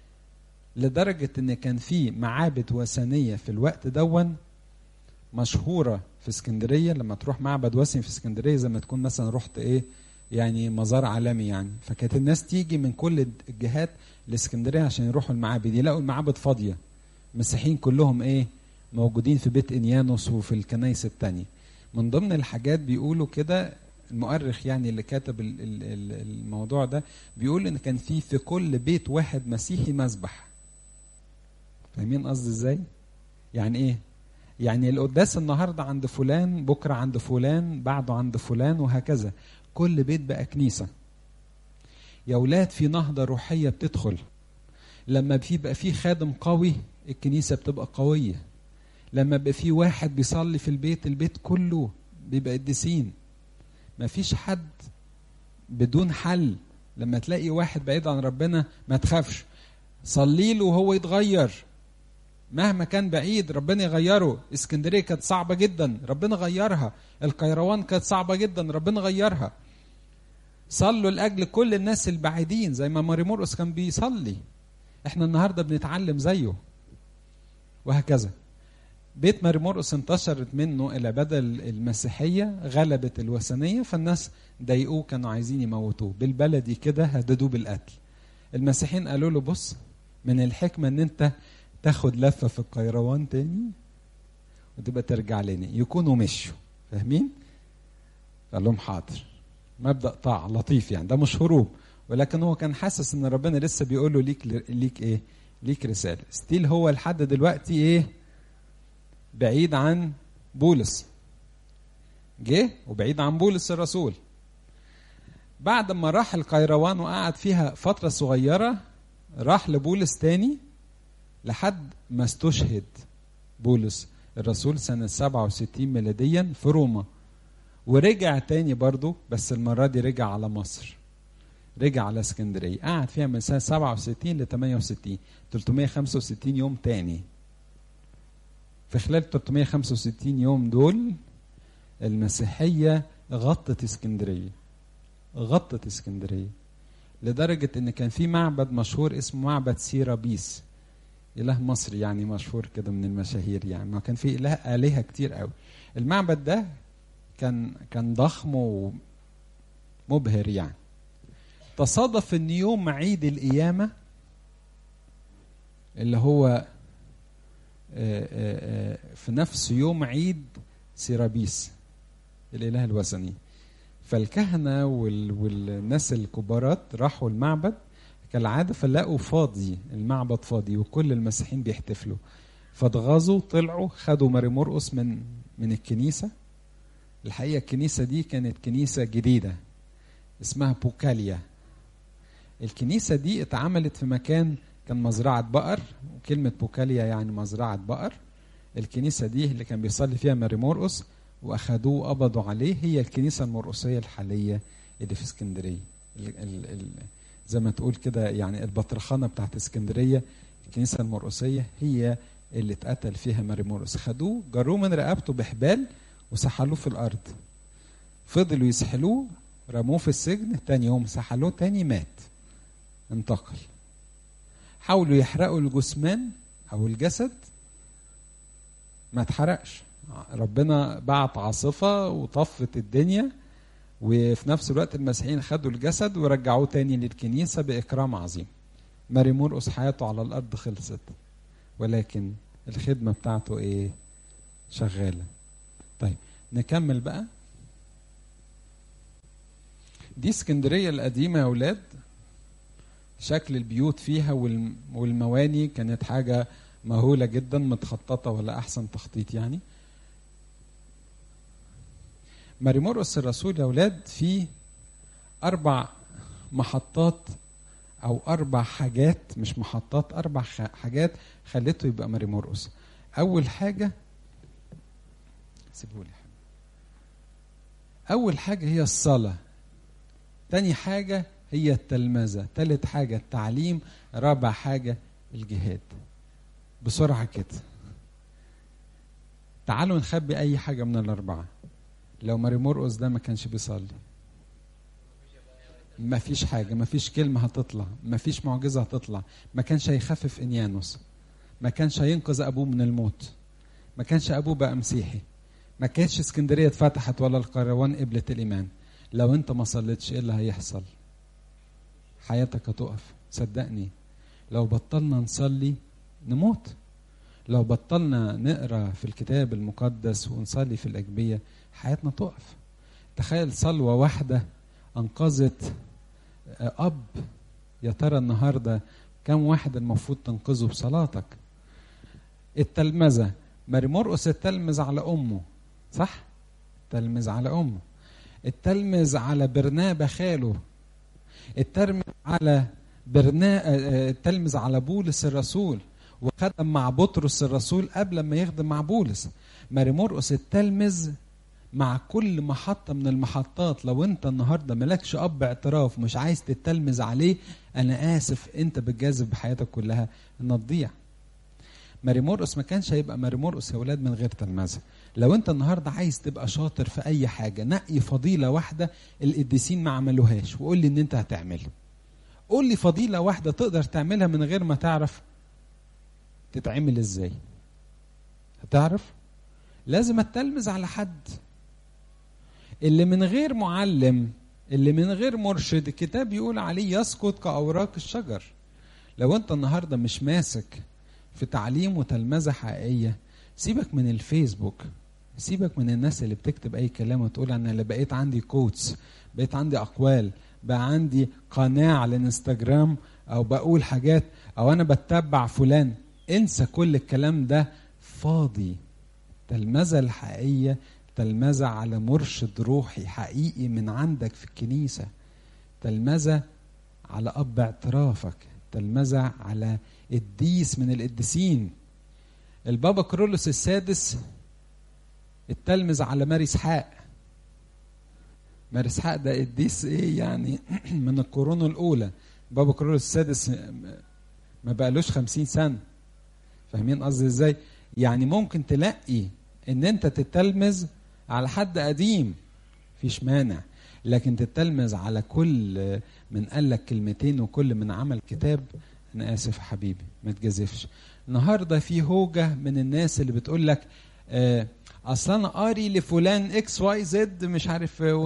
لدرجة ان كان في معابد وثنية في الوقت دون مشهورة في اسكندرية. لما تروح معبد وثني في اسكندرية زي ما تكون مثلا رحت يعني مزار عالمي يعني. فكانت الناس تيجي من كل الجهات لاسكندرية عشان يروحوا المعابد، يلاقوا المعابد فاضية، المسيحيين كلهم موجودين في بيت انيانوس وفي الكنائس التانية. من ضمن الحاجات بيقولوا كده المؤرخ يعني اللي كاتب الموضوع ده، بيقول ان كان في كل بيت واحد مسيحي مذبح. فاهمين قصدي ازاي؟ يعني ايه؟ يعني القداس النهارده عند فلان، بكره عند فلان، بعده عند فلان، وهكذا. كل بيت بقى كنيسة. يا اولاد في نهضة روحية بتدخل لما بقى في خادم قوي، الكنيسة بتبقى قوية. لما بقى في واحد بيصلي في البيت كله بيبقى قديسين. مفيش حد بدون حل. لما تلاقي واحد بعيد عن ربنا ما تخافش، صلي له وهو يتغير مهما كان بعيد، ربنا يغيره. اسكندرية كانت صعبة جدا، ربنا غيرها. القيروان كانت صعبة جدا، ربنا غيرها. صلوا لأجل كل الناس البعيدين زي ما ماري مرقس كان بيصلي. احنا النهاردة بنتعلم زيه، وهكذا. بيت ماري مرقس انتشرت منه العبادة المسيحية، غلبت الوثنية، فالناس ضايقوه، كانوا عايزين يموتوه بالبلدي كده، هددوه بالقتل. المسيحيين قالوا له بص، من الحكمة ان انت تاخد لفة في القيروان تاني وتبقى ترجع لنا. يكونوا مشوا، فاهمين؟ قال لهم حاضر. مبدأ طاعة لطيف يعني، ده مش هروب، ولكن هو كان حاسس ان ربنا لسه بيقول له ليك ليك رسالة. ستيل هو لحد دلوقتي بعيد عن بولس، جه وبعيد عن بولس الرسول. بعد ما راح القيروان وقعد فيها فترة صغيرة، راح لبولس تاني لحد ما استشهد بولس الرسول سنة 67 ميلاديا في روما. ورجع تاني برضو، بس المرة دي رجع على مصر، رجع على اسكندرية. قعد فيها من سنة 67 ل 68، 365 يوم تاني. في خلال 365 يوم دول المسيحية غطت اسكندرية لدرجة ان كان في معبد مشهور اسمه معبد سيرابيس، إله مصري يعني مشهور كده من المشاهير يعني. ما كان في آلهة كتير قوي. المعبد ده كان ضخم ومبهر يعني. تصادف ان يوم عيد القيامة اللي هو في نفس يوم عيد سيرابيس الإله الوثني، فالكهنة والناس الكبارات راحوا المعبد كالعادة، فلقوا فاضي، المعبد فاضي وكل المسيحيين بيحتفلوا. فاتغاظوا، طلعوا خدوا ماري مرقس من الكنيسة. الحقيقة الكنيسة دي كانت كنيسة جديدة، اسمها بوكاليا. الكنيسة دي اتعملت في مكان كان مزرعة بقر، وكلمة بوكاليا يعني مزرعة بقر. الكنيسة دي اللي كان بيصلي فيها ماري مرقس وأخدوه وقبضوا عليه، هي الكنيسة المرقسية الحالية اللي في اسكندرية. زي ما تقول كده يعني البطرخانة بتاعت اسكندرية، الكنيسة المرقسية هي اللي اتقتل فيها ماري مرقس. خدوه جروه من رقبته بحبال وسحلوه في الأرض، فضلوا يسحلوه، رموه في السجن، تاني يوم سحلوه تاني، مات، انتقل. حاولوا يحرقوا الجثمان أو الجسد، ما اتحرقش. ربنا بعت عاصفة وطفت الدنيا، وفي نفس الوقت المسيحيين خدوا الجسد ورجعوه تاني للكنيسة بإكرام عظيم. ماري مرقس حياته على الأرض خلصت، ولكن الخدمة بتاعته إيه؟ شغالة. طيب نكمل بقى. دي اسكندرية القديمة يا أولاد، شكل البيوت فيها والمواني كانت حاجة مهولة جدا، متخططة ولا أحسن تخطيط يعني. ماري مرقس الرسول يا أولاد في 4 محطات أو 4 حاجات، مش محطات، 4 حاجات خلته يبقى ماري مرقس. أول حاجة سيبولي، أول حاجة هي الصلاة، تاني حاجة هي التلمذة، تالت حاجة التعليم، رابع حاجة الجهاد. بسرعة كده تعالوا نخبي أي حاجة من ال4. لو ماري مرقس ده ما كانش بيصلي، ما فيش حاجة، ما فيش كلمة هتطلع، ما فيش معجزة هتطلع، ما كانش هيخفف إنيانوس، ما كانش هينقذ أبوه من الموت، ما كانش أبوه بقى مسيحي، ما كانش اسكندرية اتفتحت ولا القيروان قبلت الإيمان. لو أنت ما صليتش إيه اللي هيحصل؟ حياتك هتقف، صدقني. لو بطلنا نصلي نموت، لو بطلنا نقرأ في الكتاب المقدس ونصلي في الأجبية حياتنا تقف. تخيل صلوة واحدة أنقذت أب. يا ترى النهاردة كم واحد المفروض تنقذه بصلاتك؟ التلمذة، ماري مرقس التلمذ على أمه، صح؟ التلمذ على أمه، التلمذ على برنابا خاله، التلمذ على بولس الرسول، وخدم مع بطرس الرسول قبل ما يخدم مع بولس. ماري مرقس التلمذ مع كل محطة من المحطات. لو انت النهاردة ملكش أب اعتراف مش عايز تتلمذ عليه، أنا آسف، انت بتجازف بحياتك كلها ان تضيع. ماري مرقس ما كانش هيبقى ماري مرقس يا ولاد من غير تلمذة. لو انت النهاردة عايز تبقى شاطر في أي حاجة، نقي فضيلة واحدة القديسين ما عملوهاش وقول لي ان انت هتعملها. قول لي فضيلة واحدة تقدر تعملها من غير ما تعرف تتعمل ازاي. هتعرف؟ لازم اتلمذ على حد. اللي من غير معلم، اللي من غير مرشد، الكتاب يقول عليه يسقط كأوراق الشجر. لو انت النهاردة مش ماسك في تعليم وتلمذة حقيقية، سيبك من الفيسبوك، سيبك من الناس اللي بتكتب اي كلام وتقول انا اللي بقيت عندي كوتس، بقيت عندي اقوال، بقى عندي قناة على الانستجرام، او بقول حاجات، او انا بتبع فلان. انسى كل الكلام ده فاضي. تلمذة الحقيقية تلمذة على مرشد روحي حقيقي من عندك في الكنيسة، تلمذة على أب اعترافك، تلمذة على قديس من القديسين. البابا كرولوس السادس التلمذ على ماري اسحاق. ماري اسحاق ده قديس ايه يعني من القرون الأولى. بابا كرولوس السادس ما بقالوش 50 سنة. فاهمين قصدي ازاي؟ يعني ممكن تلاقي ان انت تتلمذ على حد قديم فيش مانع، لكن تتلمذ على كل من قال لك كلمتين وكل من عمل كتاب، انا اسف يا حبيبي ما تجازفش. النهارده في هوجه من الناس اللي بتقول لك اصل انا قاري لفلان اكس واي زد مش عارف و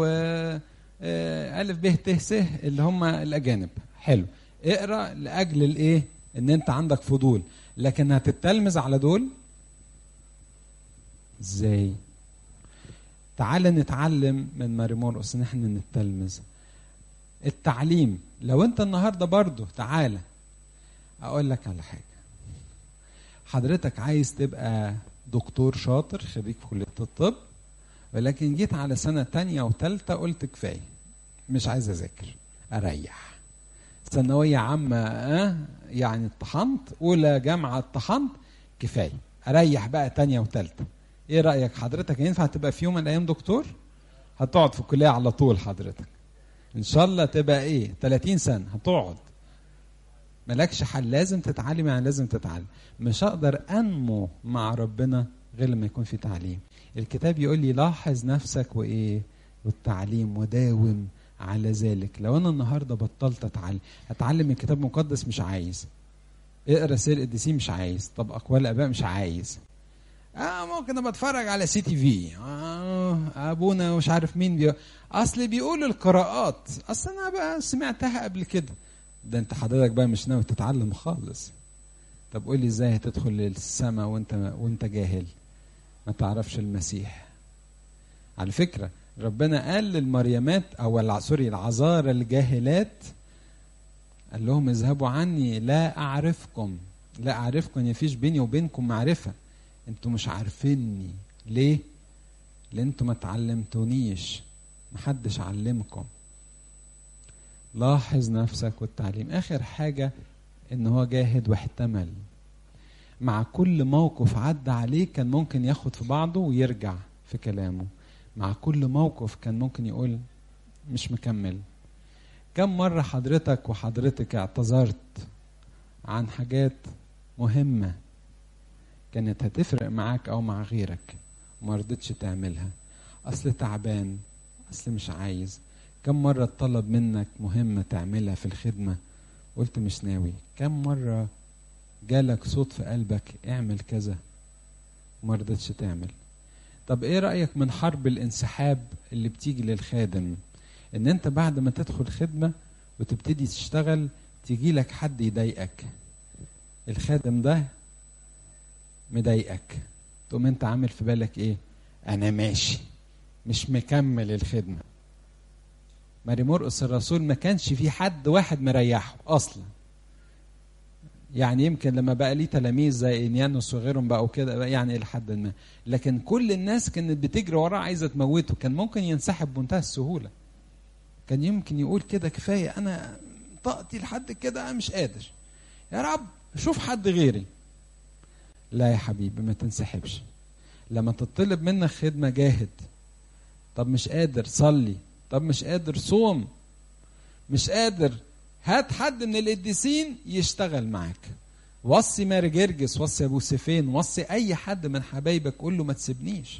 الف ب ت س اللي هم الاجانب. حلو، اقرا لاجل الايه؟ ان انت عندك فضول، لكن هتتلمذ على دول ازاي؟ تعال نتعلم من ماري مرقس ان احنا نتلمذ. التعليم، لو انت النهارده برضو تعالى اقول لك على حاجه. حضرتك عايز تبقى دكتور شاطر خريج في كليه الطب، ولكن جيت على سنه تانية وتالتة قلت كفايه مش عايز اذاكر، اريح. ثانويه عامه يعني اتطحنت، اولى جامعه اتطحنت، كفايه اريح بقى تانية وتالتة. ايه رايك حضرتك؟ ينفع تبقى في يوم من الايام دكتور؟ هتقعد في الكليه على طول حضرتك ان شاء الله. تبقى ايه 30 سنه هتقعد، مالكش حل، لازم تتعلم. يعني لازم تتعلم. مش هقدر انمو مع ربنا غير لما يكون في تعليم. الكتاب يقول لي لاحظ نفسك وايه، والتعليم، وداوم على ذلك. لو انا النهارده بطلت اتعلم الكتاب المقدس، مش عايز اقرا سير القديسين، مش عايز. طب اقوال الاباء، مش عايز. ممكن ابقى اتفرج على سي تي في، ابونا مش عارف مين اصل بيقولوا القراءات، اصل انا بقى سمعتها قبل كده. ده انت حضرتك بقى مش ناوي تتعلم خالص. طب قول لي ازاي هتدخل للسماء وانت جاهل ما تعرفش المسيح؟ على فكرة ربنا قال للمريمات او سوري العذارى الجاهلات، قال لهم اذهبوا عني لا اعرفكم. لا اعرفكم يعني فيش بيني وبينكم معرفة، انتوا مش عارفيني. ليه؟ لان انتوا ما تعلمتونيش، محدش علمكم. لاحظ نفسك والتعليم. اخر حاجة ان هو جاهد واحتمل. مع كل موقف عدى عليه كان ممكن ياخد في بعضه ويرجع في كلامه. مع كل موقف كان ممكن يقول مش مكمل. كم مرة حضرتك وحضرتك اعتذرت عن حاجات مهمة كانت هتفرق معاك او مع غيرك وما رضيتش تعملها؟ اصل تعبان، اصل مش عايز. كم مرة اتطلب منك مهمة تعملها في الخدمة قلت مش ناوي؟ كم مرة جالك صوت في قلبك اعمل كذا وما رضيتش تعمل؟ طب ايه رأيك من حرب الانسحاب اللي بتيجي للخادم؟ ان انت بعد ما تدخل خدمة وتبتدي تشتغل تيجي لك حد يضايقك، الخادم ده مضايقك، تقوم انت عامل في بالك ايه؟ انا ماشي، مش مكمل الخدمة. ماري مرقس الرسول ما كانش في حد واحد مريحه اصلا. يعني يمكن لما بقى ليه تلاميذ زي انيانوس وغيرهم بقوا كده يعني الى حد ما، لكن كل الناس كانت بتجري وراه عايزه تموته. كان ممكن ينسحب بمنتهى السهوله، كان يمكن يقول كده كفايه، انا طاقتي لحد كده، انا مش قادر، يا رب شوف حد غيري. لا يا حبيبي، ما تنسحبش. لما تطلب منك خدمه جاهد. طب مش قادر، صلي. طب مش قادر، صوم. مش قادر، هات حد من القديسين يشتغل معاك. وصي ماري جرجس، وصي ابو سيفين، وصي اي حد من حبايبك، قول له ما تسيبنيش.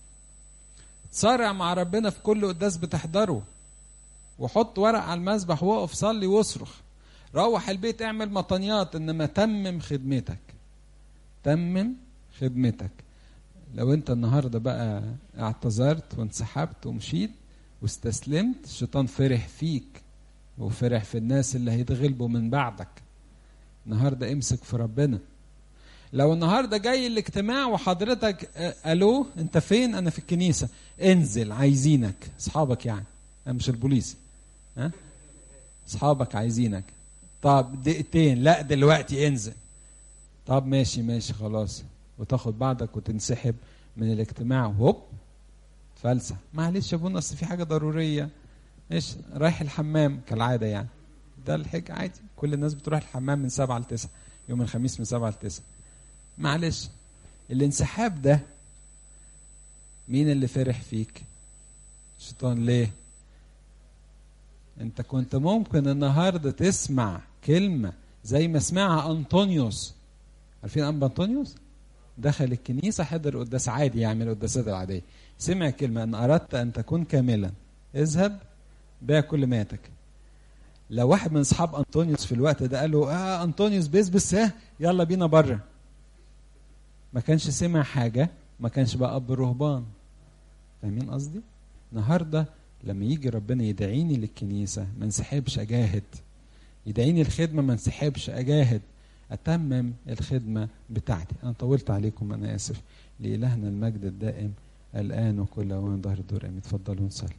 تصارع مع ربنا في كل قداس بتحضره، وحط ورق على المسبح وقف صلي واصرخ. روح البيت اعمل مطنيات، انما تمم خدمتك. تمم خدمتك. لو انت النهارده بقى اعتذرت وانسحبت ومشيت واستسلمت، الشيطان فرح فيك وفرح في الناس اللي هيتغلبوا من بعدك. النهارده امسك في ربنا. لو النهارده جاي الاجتماع وحضرتك الو انت فين؟ انا في الكنيسه. انزل، عايزينك اصحابك، يعني مش البوليس، ها؟ اصحابك عايزينك. طب دقيقتين، لا دلوقتي انزل. طب ماشي خلاص، وتاخد بعضك وتنسحب من الاجتماع. هوب فلسه، معلش يا ابونا اصل في حاجه ضروريه، ايش رايح الحمام كالعاده يعني. ده الحاجة عادي، كل الناس بتروح الحمام من 7 ل9 يوم الخميس، من 7 ل9. معلش. الانسحاب ده مين اللي فرح فيك؟ الشيطان. ليه؟ انت كنت ممكن النهارده تسمع كلمه زي ما سمعها انطونيوس. عارفين انبا انطونيوس؟ دخل الكنيسه، حضر قداس عادي، يعمل القداسات العاديه، سمع كلمه ان اردت ان تكون كاملا اذهب بيع كل ماتك. لو واحد من اصحاب انطونيوس في الوقت ده قال له انطونيوس بس يلا بينا بره، ما كانش سمع حاجه، ما كانش بقى اب الرهبان. فاهمين قصدي؟ النهارده لما يجي ربنا يدعيني للكنيسه ما انسحبش، اجاهد. يدعيني الخدمه ما انسحبش، اجاهد، اتمم الخدمه بتاعتي. انا طولت عليكم، انا اسف. لإلهنا المجد الدائم الان وكل اوان ظهر الدور امين. اتفضلوا نصلي.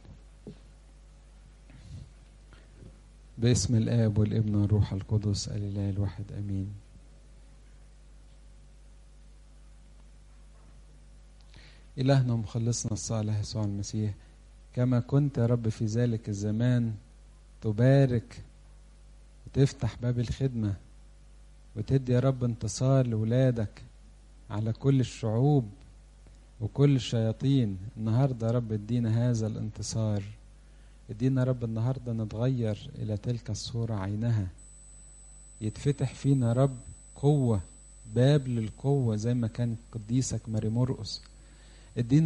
باسم الآب والابن والروح القدس الإله الواحد امين. إلهنا ومخلصنا الصالح يسوع المسيح، كما كنت يا رب في ذلك الزمان تبارك وتفتح باب الخدمة وتدي يا رب انتصار لولادك على كل الشعوب وكل الشياطين. النهاردة يا رب ادينا هذا الانتصار، ادينا يا رب النهاردة نتغير إلى تلك الصورة عينها، يتفتح فينا يا رب قوة، باب للقوة زي ما كان قديسك ماري مرقس. ادينا